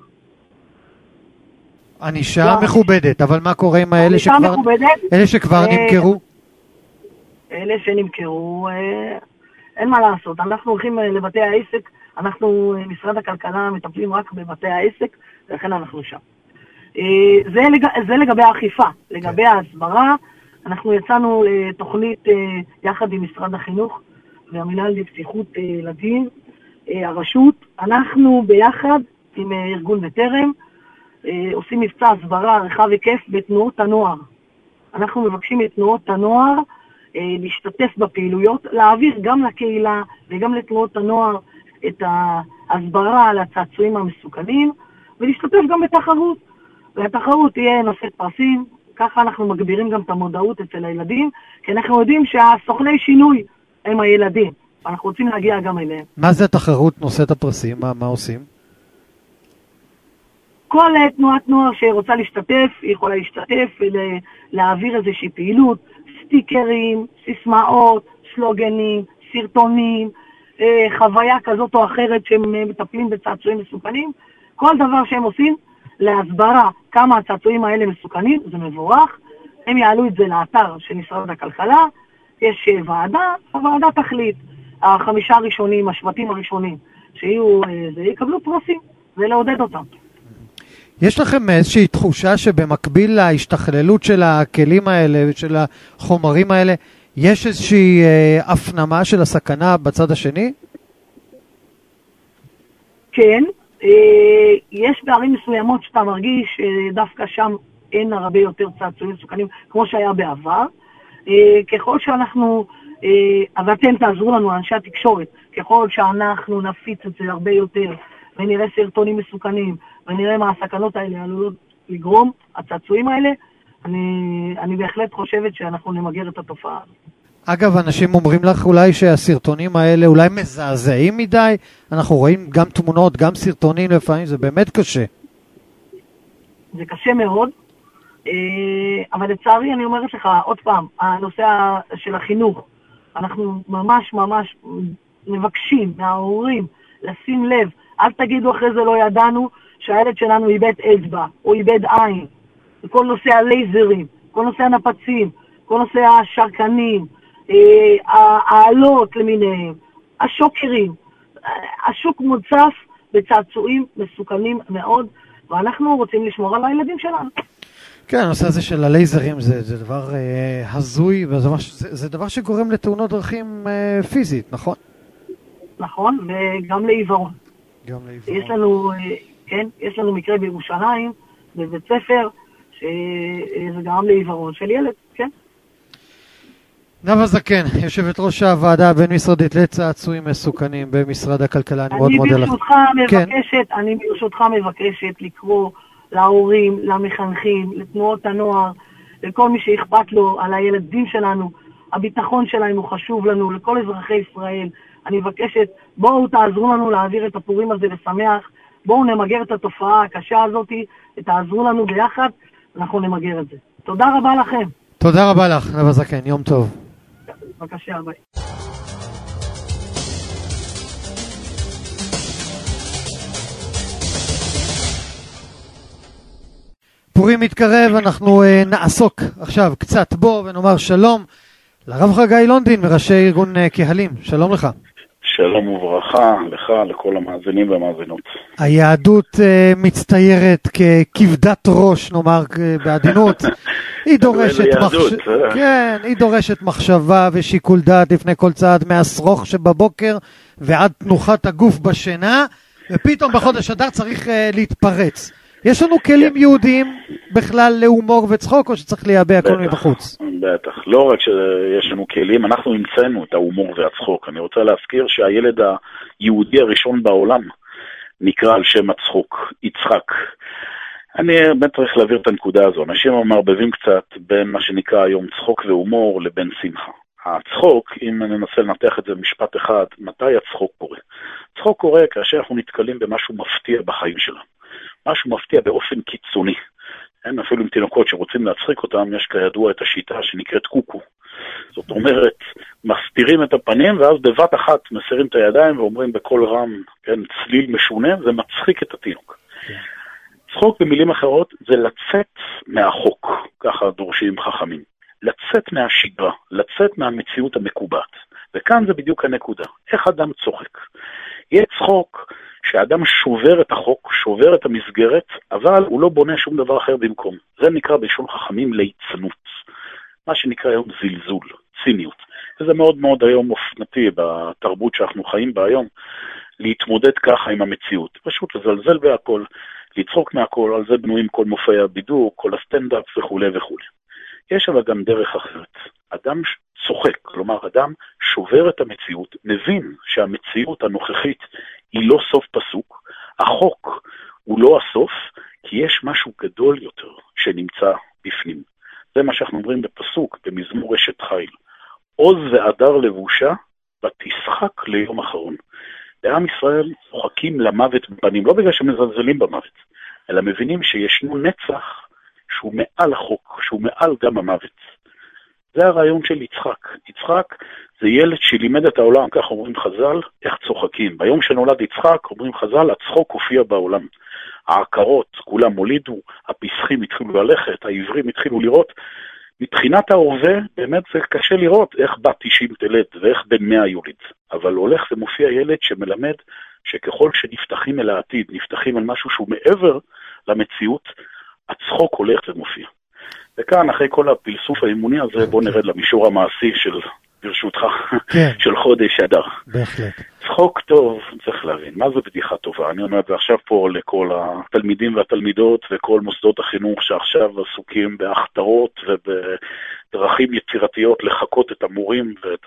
ענישה מכובדת, אבל מה קורה עם אלה שכבר נמכרו? אלה שנמכרו, אין מה לעשות. אנחנו הולכים לבתי העסק, אנחנו, משרד הכלכלה, מטפלים רק בבתי העסק, ולכן אנחנו שם. זה לגבי האכיפה. לגבי ההסברה, אנחנו יצאנו לתוכנית יחד עם משרד החינוך והמינהל לבטיחות ילדים, הרשות. אנחנו ביחד עם ארגון בטרם עושים מבצע הסברה רחב היקף בתנועות הנוער. אנחנו מבקשים את תנועות הנוער להשתתף בפעילויות, להעביר גם לקהילה וגם לתנועות הנוער את ההסברה על הצעצועים המסוכנים, ולהשתתף גם בתחרות. והתחרות תהיה נושאת פרסים, ככה אנחנו מגבירים גם את המודעות אצל הילדים, כי אנחנו יודעים שהסוכני שינוי הם הילדים, ואנחנו רוצים להגיע גם אליהם. מה זה התחרות נושאת הפרסים? מה עושים? כל תנועת נוער שרוצה להשתתף, היא יכולה להשתתף ולהעביר איזושהי פעילות, סטיקרים, סיסמאות, סלוגנים, סרטונים, חוויה כזאת או אחרת שהם מטפלים בצעצועים מסוכנים. כל דבר שהם עושים להסברה כמה הצעצועים האלה מסוכנים, זה מבורך. הם יעלו את זה לאתר של משרד הכלכלה, יש ועדה, הוועדה תחליט. 5 הראשונים, השבטים הראשונים שיהיו, זה יקבלו פרסים, זה לעודד אותם. יש לכם איזושהי תחושה שבמקביל להשתכללות של הכלים האלה ושל החומרים האלה, יש איזושהי הפנמה של הסכנה בצד השני? כן, יש בערים מסוימות שאתה מרגיש דווקא שם אין הרבה יותר צעצועים מסוכנים כמו שהיה בעבר. ככל שאנחנו, אבל אתם תעזרו לנו, אנשי התקשורת, ככל שאנחנו נפיץ את זה הרבה יותר ונראה סרטונים מסוכנים ונראה מה הסכנות האלה עלולות לגרום, הצעצועים האלה, אני בהחלט חושבת שאנחנו נמגר את התופעה. אגב, אנשים אומרים לך אולי שהסרטונים האלה אולי מזעזעים מדי, אנחנו רואים גם תמונות, גם סרטונים לפעמים, זה באמת קשה. זה קשה מאוד, אבל לצערי אני אומרת לך עוד פעם, הנושא של החינוך, אנחנו ממש מבקשים מההורים לשים לב, אל תגידו אחרי זה לא ידענו שהילד שלנו איבד אצבע או איבד עין, כל נושא הלייזרים, כל נושא הנפצים, כל נושא השרקנים, העלות למיניהם, השוקרים, השוק מוצף בצעצועים מסוכנים מאוד, ואנחנו רוצים לשמור על הילדים שלנו. כן, הנושא הזה של הלייזרים זה דבר הזוי, וזה דבר שגורם לתאונות דרכים פיזית, נכון? נכון, וגם לעיוורון. יש לנו, כן, יש לנו מקרה בירושלים, בבית ספר, שזה גרם לעיוורון של ילד, כן. נאוה זקן, יושבת ראש הוועדה הבין-משרדית לצעצועים מסוכנים במשרד הכלכלה, אני מאוד מודה לך. אני ברשותך מבקשת לקרוא להורים, למחנכים, לתנועות הנוער, לכל מי שאכפת לו על הילדים שלנו, הביטחון שלהם הוא חשוב לנו, לכל אזרחי ישראל. אני מבקשת, בואו תעזרו לנו להעביר את הפורים הזה לשמח, בואו נמגר את התופעה הקשה הזאת, תעזרו לנו ביחד, אנחנו נמגר את זה. תודה רבה לכם. תודה רבה לך, נאוה זקן, יום טוב. בבקשה, ביי. פורים מתקרב, אנחנו נעסוק עכשיו קצת בו ונאמר שלום לרב חגי לונדין מראשי ארגון קהלים. שלום לך. שלום וברכה לך, לכל המאזינים והמאזינות. היהדות מצטיירת ככבדת ראש, נאמר בעדינות. היא דורשת מחשבה ושיקול דעת לפני כל צעד, מהסרוך שבבוקר ועד תנוחת הגוף בשינה, ופתאום בחודש אדר צריך להתפרץ. יש לנו כלים יהודיים בכלל להומור וצחוק, או שצריך להיאבע הכל מבחוץ? בטח, לא רק שיש לנו כלים, אנחנו המצאנו את ההומור והצחוק. אני רוצה להזכיר שהילד היהודי הראשון בעולם נקרא על שם הצחוק, יצחק. אני באמת צריך להעביר את הנקודה הזו. אנשים מערבבים קצת בין מה שנקרא היום צחוק והומור לבין שמחה. הצחוק, אם אני אנסה לנתח את זה במשפט אחד, מתי הצחוק קורה? צחוק קורה כאשר אנחנו נתקלים במשהו מפתיע בחיים שלנו. משהו מפתיע באופן קיצוני. אין אפילו עם תינוקות שרוצים להצחיק אותם, יש כידוע את השיטה שנקראת קוקו. זאת אומרת, מסתירים את הפנים ואז בבת אחת מסירים את הידיים ואומרים בקול רם, כן, צליל משונה, זה מצחיק את התינוק. צחוק במילים אחרות זה לצאת מהחוק, ככה דורשים חכמים. לצאת מהשגרה, לצאת מהמציאות המקובעת. וכאן זה בדיוק הנקודה. איך אדם צוחק? יהיה צחוק שאדם שובר את החוק, שובר את המסגרת, אבל הוא לא בונה שום דבר אחר במקום. זה נקרא בלשון חכמים ליצנות. מה שנקרא היום זלזול, ציניות. וזה מאוד מאוד היום אופנתי בתרבות שאנחנו חיים בה היום, להתמודד ככה עם המציאות. פשוט לזלזל בהכל, לצחוק מהכל, על זה בנויים כל מופעי הבידור, כל הסטנדאפ וכו' וכו'. יש אבל גם דרך אחרת. אדם צוחק, כלומר אדם שובר את המציאות, מבין שהמציאות הנוכחית היא לא סוף פסוק, החוק הוא לא הסוף, כי יש משהו גדול יותר שנמצא בפנים. זה מה שאנחנו אומרים בפסוק, במזמור אשת חיל. עוז והדר לבושה, ותשחק ליום אחרון. בעם ישראל צוחקים למוות בפנים, לא בגלל שמזלזלים במוות, אלא מבינים שישנו נצח שהוא מעל החוק, שהוא מעל גם המוות. זה הרעיון של יצחק. יצחק זה ילד שלימד את העולם, כך אומרים חז"ל, איך צוחקים. ביום שנולד יצחק, אומרים חז"ל, הצחוק הופיע בעולם. העקרות, כולם הולידו, הפסחים התחילו ללכת, העברים התחילו לראות. מבחינת ההווה, באמת זה קשה לראות איך בת 90 תלד ואיך בן 100 יוליד. אבל הולך ומופיע ילד שמלמד שככל שנפתחים אל העתיד, נפתחים על משהו שהוא מעבר למציאות, הצחוק הולך ומופיע. וכאן, אחרי כל הפלסוף האימוני הזה, בוא נרד למישור המעשי של, ברשותך, של חודש אדר. בהחלט. צחוק טוב, צריך להבין, מה זה בדיחה טובה? אני אומר את זה עכשיו פה לכל התלמידים והתלמידות וכל מוסדות החינוך שעכשיו עסוקים בהכתרות ובדרכים יצירתיות לחקות את המורים ואת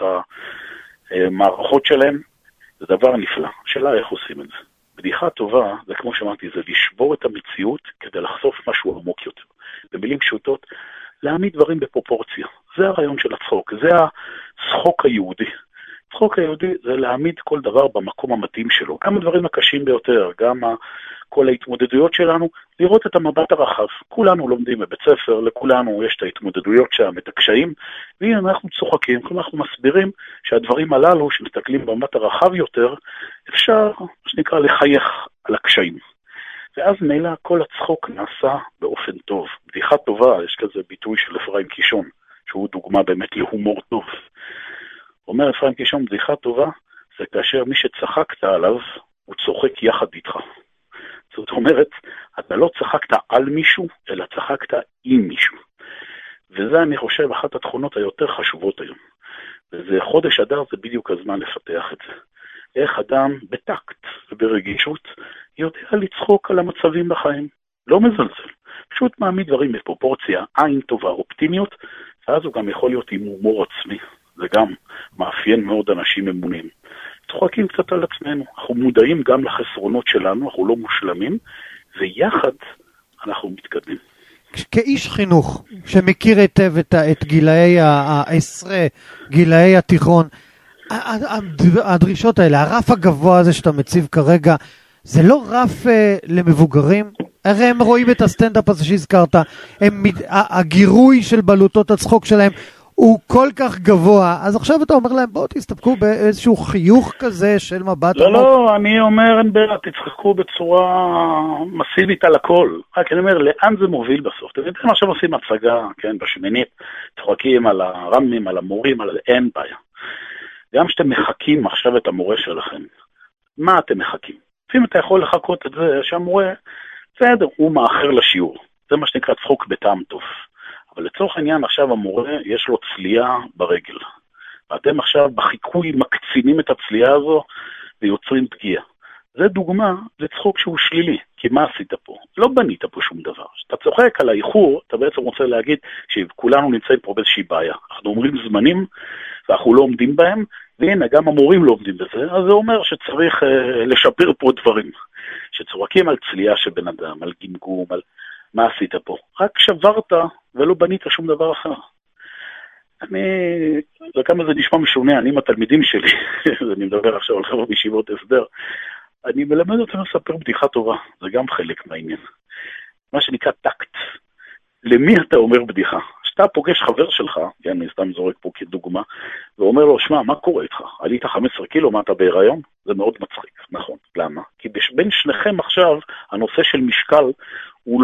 המערכות שלהם. זה דבר נפלא. השאלה איך עושים את זה. בדיחה טובה, זה כמו שאמרתי, זה לשבור את המציאות כדי לחשוף משהו עמוק יותר. במילים פשוטות, להעמיד דברים בפרופורציה. זה הרעיון של הצחוק, זה הצחוק היהודי. הצחוק היהודי זה להעמיד כל דבר במקום המתאים שלו. גם הדברים הקשים ביותר, גם כל ההתמודדויות שלנו, לראות את המבט הרחב. כולנו לומדים בבית ספר, לכולנו יש את ההתמודדויות שם, את הקשיים, והנה אנחנו צוחקים, כלומר אנחנו מסבירים שהדברים הללו, שמסתכלים במבט הרחב יותר, אפשר, מה שנקרא, לחייך על הקשיים. ואז מילא כל הצחוק נעשה באופן טוב. בדיחה טובה, יש כזה ביטוי של אפרים קישון, שהוא דוגמה באמת להומור טוב. אומר אפרים קישון, בדיחה טובה, זה כאשר מי שצחקת עליו, הוא צוחק יחד איתך. זאת אומרת, אתה לא צחקת על מישהו, אלא צחקת עם מישהו. וזה, אני חושב, אחת התכונות היותר חשובות היום. וזה חודש אדר, זה בדיוק הזמן לפתח את זה. איך אדם בטקט וברגישות יודע לצחוק על המצבים בחיים. לא מזלזל. פשוט מעמיד דברים בפרופורציה, עין טובה, אופטימיות, ואז הוא גם יכול להיות עם הומור עצמי. זה גם מאפיין מאוד אנשים אמונים. צוחקים קצת על עצמנו, אנחנו מודעים גם לחסרונות שלנו, אנחנו לא מושלמים, ויחד אנחנו מתקדמים. כאיש חינוך שמכיר היטב את גילאי העשרה, גילאי התיכון, הדרישות האלה, הרף הגבוה הזה שאתה מציב כרגע, זה לא רף למבוגרים? הרי הם רואים את הסטנדאפ הזה שהזכרת, הגירוי של בלוטות הצחוק שלהם הוא כל כך גבוה, אז עכשיו אתה אומר להם, בואו תסתפקו באיזשהו חיוך כזה של מבט. לא, אני אומר, אין בעיה, תצחקו בצורה מסיבית על הכל. רק אני אומר, לאן זה מוביל בסוף? אתם יודעים, עכשיו עושים הצגה, כן, בשמינית, צוחקים על הרמים, על המורים, אין בעיה. גם שאתם מחכים עכשיו את המורה שלכם, מה אתם מחכים? לפעמים אתה יכול לחכות את זה שהמורה, בסדר, הוא מאחר לשיעור. זה מה שנקרא צחוק בטעם טוב. אבל לצורך העניין עכשיו המורה יש לו צלייה ברגל. ואתם עכשיו בחיקוי מקצינים את הצלייה הזו ויוצרים פגיעה. זה דוגמה לצחוק שהוא שלילי. כי מה עשית פה? לא בנית פה שום דבר. כשאתה צוחק על האיחור, אתה בעצם רוצה להגיד שכולנו נמצאים פה באיזושהי בעיה. אנחנו אומרים זמנים ואנחנו לא עומדים בהם, והנה גם המורים לא עומדים בזה, אז זה אומר שצריך לשפר פה דברים. שצוחקים על צלייה של בן אדם, על גמגום, על מה עשית פה? רק שברת ולא בנית שום דבר אחר. כמה זה נשמע משונה, אני עם התלמידים שלי, אני מדבר עכשיו על חבר'ה בישיבות הסדר, אני מלמד אותם לספר בדיחה טובה, זה גם חלק מהעניין. מה שנקרא טקט. למי אתה אומר בדיחה? שאתה פוגש חבר שלך, כן, אני סתם זורק פה כדוגמה, ואומר לו, שמע, מה קורה איתך? עלית 15 קילו, מה אתה בהיריון? זה מאוד מצחיק, נכון. למה? כי בין שניכם עכשיו, הנושא של משקל הוא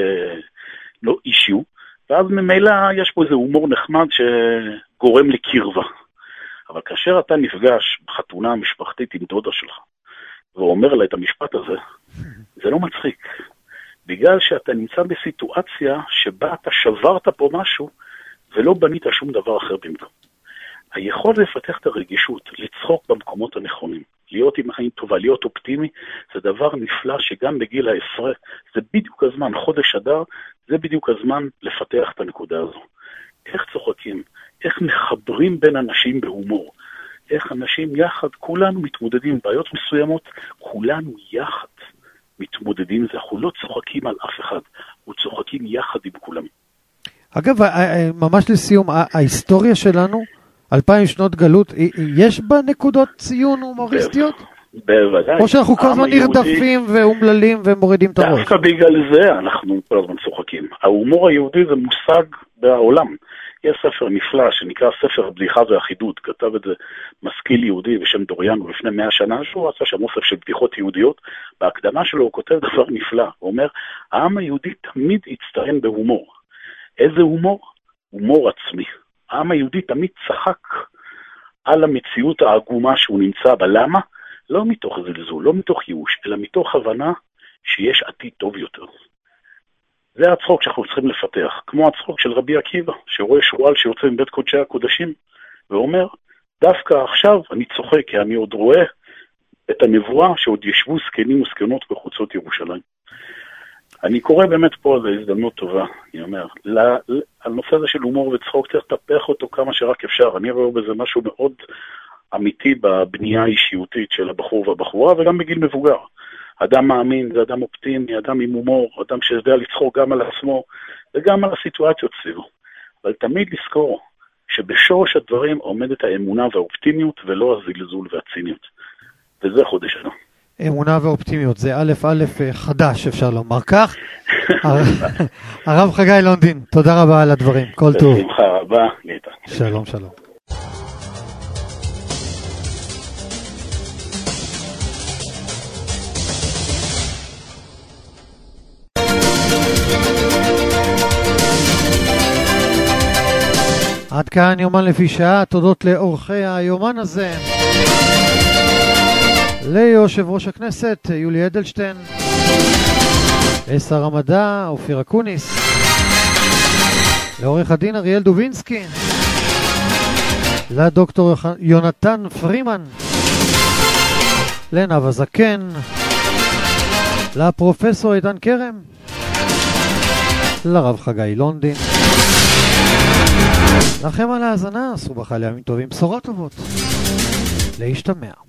לא אישיו, ואז ממילא יש פה איזה הומור נחמד שגורם לקרבה. אבל כאשר אתה נפגש בחתונה המשפחתית עם דודה שלך, ואומר לה את המשפט הזה, זה לא מצחיק. בגלל שאתה נמצא בסיטואציה שבה אתה שברת פה משהו, ולא בנית שום דבר אחר במקום. היכולת לפתח את הרגישות, לצחוק במקומות הנכונים, להיות עם עין טובה, להיות אופטימי, זה דבר נפלא שגם בגיל העשרה, זה בדיוק הזמן, חודש אדר, זה בדיוק הזמן לפתח את הנקודה הזו. איך צוחקים, איך מחברים בין אנשים בהומור, איך אנשים יחד, כולנו מתמודדים עם בעיות מסוימות, כולנו יחד מתמודדים עם זה, אנחנו לא צוחקים על אף אחד, אנחנו צוחקים יחד עם כולם. אגב, ממש לסיום, ההיסטוריה שלנו, 2000 שנות גלות, יש בה נקודות ציון הומוריסטיות? בוודאי. או שאנחנו כל הזמן נרדפים ואומללים ומורידים את הראש? דווקא בגלל זה אנחנו כל הזמן צוחקים. ההומור היהודי זה מושג בעולם. יש ספר נפלא שנקרא ספר הבדיחה והחידוד, כתב את זה משכיל יהודי בשם דוריאנו לפני 100 שנה, שהוא עשה שם אוסף של בדיחות יהודיות. בהקדמה שלו הוא כותב דבר נפלא, הוא אומר, העם היהודי תמיד יצטרן בהומור. איזה הומור? הומור עצמי. העם היהודי תמיד צחק על המציאות העגומה שהוא נמצא בה. למה? לא מתוך זלזול, לא מתוך ייאוש, אלא מתוך הבנה שיש עתיד טוב יותר. זה הצחוק שאנחנו צריכים לפתח, כמו הצחוק של רבי עקיבא, שרואה שועל שיוצא מבית קודשי הקודשים, ואומר, דווקא עכשיו אני צוחק, כי אני עוד רואה את הנבואה שעוד ישבו זקנים וזקנות בחוצות ירושלים. אני קורא באמת פה על הזדמנות טובה, אני אומר, הנושא הזה של הומור וצחוק צריך לטפח אותו כמה שרק אפשר, אני רואה בזה משהו מאוד אמיתי בבנייה האישיותית של הבחור והבחורה, וגם בגיל מבוגר. אדם מאמין, זה אדם אופטימי, אדם עם הומור, אדם שיודע לצחוק גם על עצמו, וגם על הסיטואציות סביבו. אבל תמיד לזכור שבשורש הדברים עומדת האמונה והאופטימיות, ולא הזלזול והציניות. וזה חודש שנה. אמונה ואופטימיות, זה א' חדש, אפשר לומר כך. הרב חגי לונדין, תודה רבה על הדברים, כל טוב. בשמחה רבה, להתראות. שלום, שלום. עד כאן יומן לפי שעה, תודות לאורחי היומן הזה. ליושב ראש הכנסת יולי אדלשטיין, לשר המדע אופיר אקוניס, לעורך הדין אריאל דובינסקי, לדוקטור יונתן פרימן, לנאוה זקן, לפרופסור איתן קרם, לרב חגי לונדין. לכם על ההאזנה, סובח עליה עם טובים, בשורות טובות. להשתמע.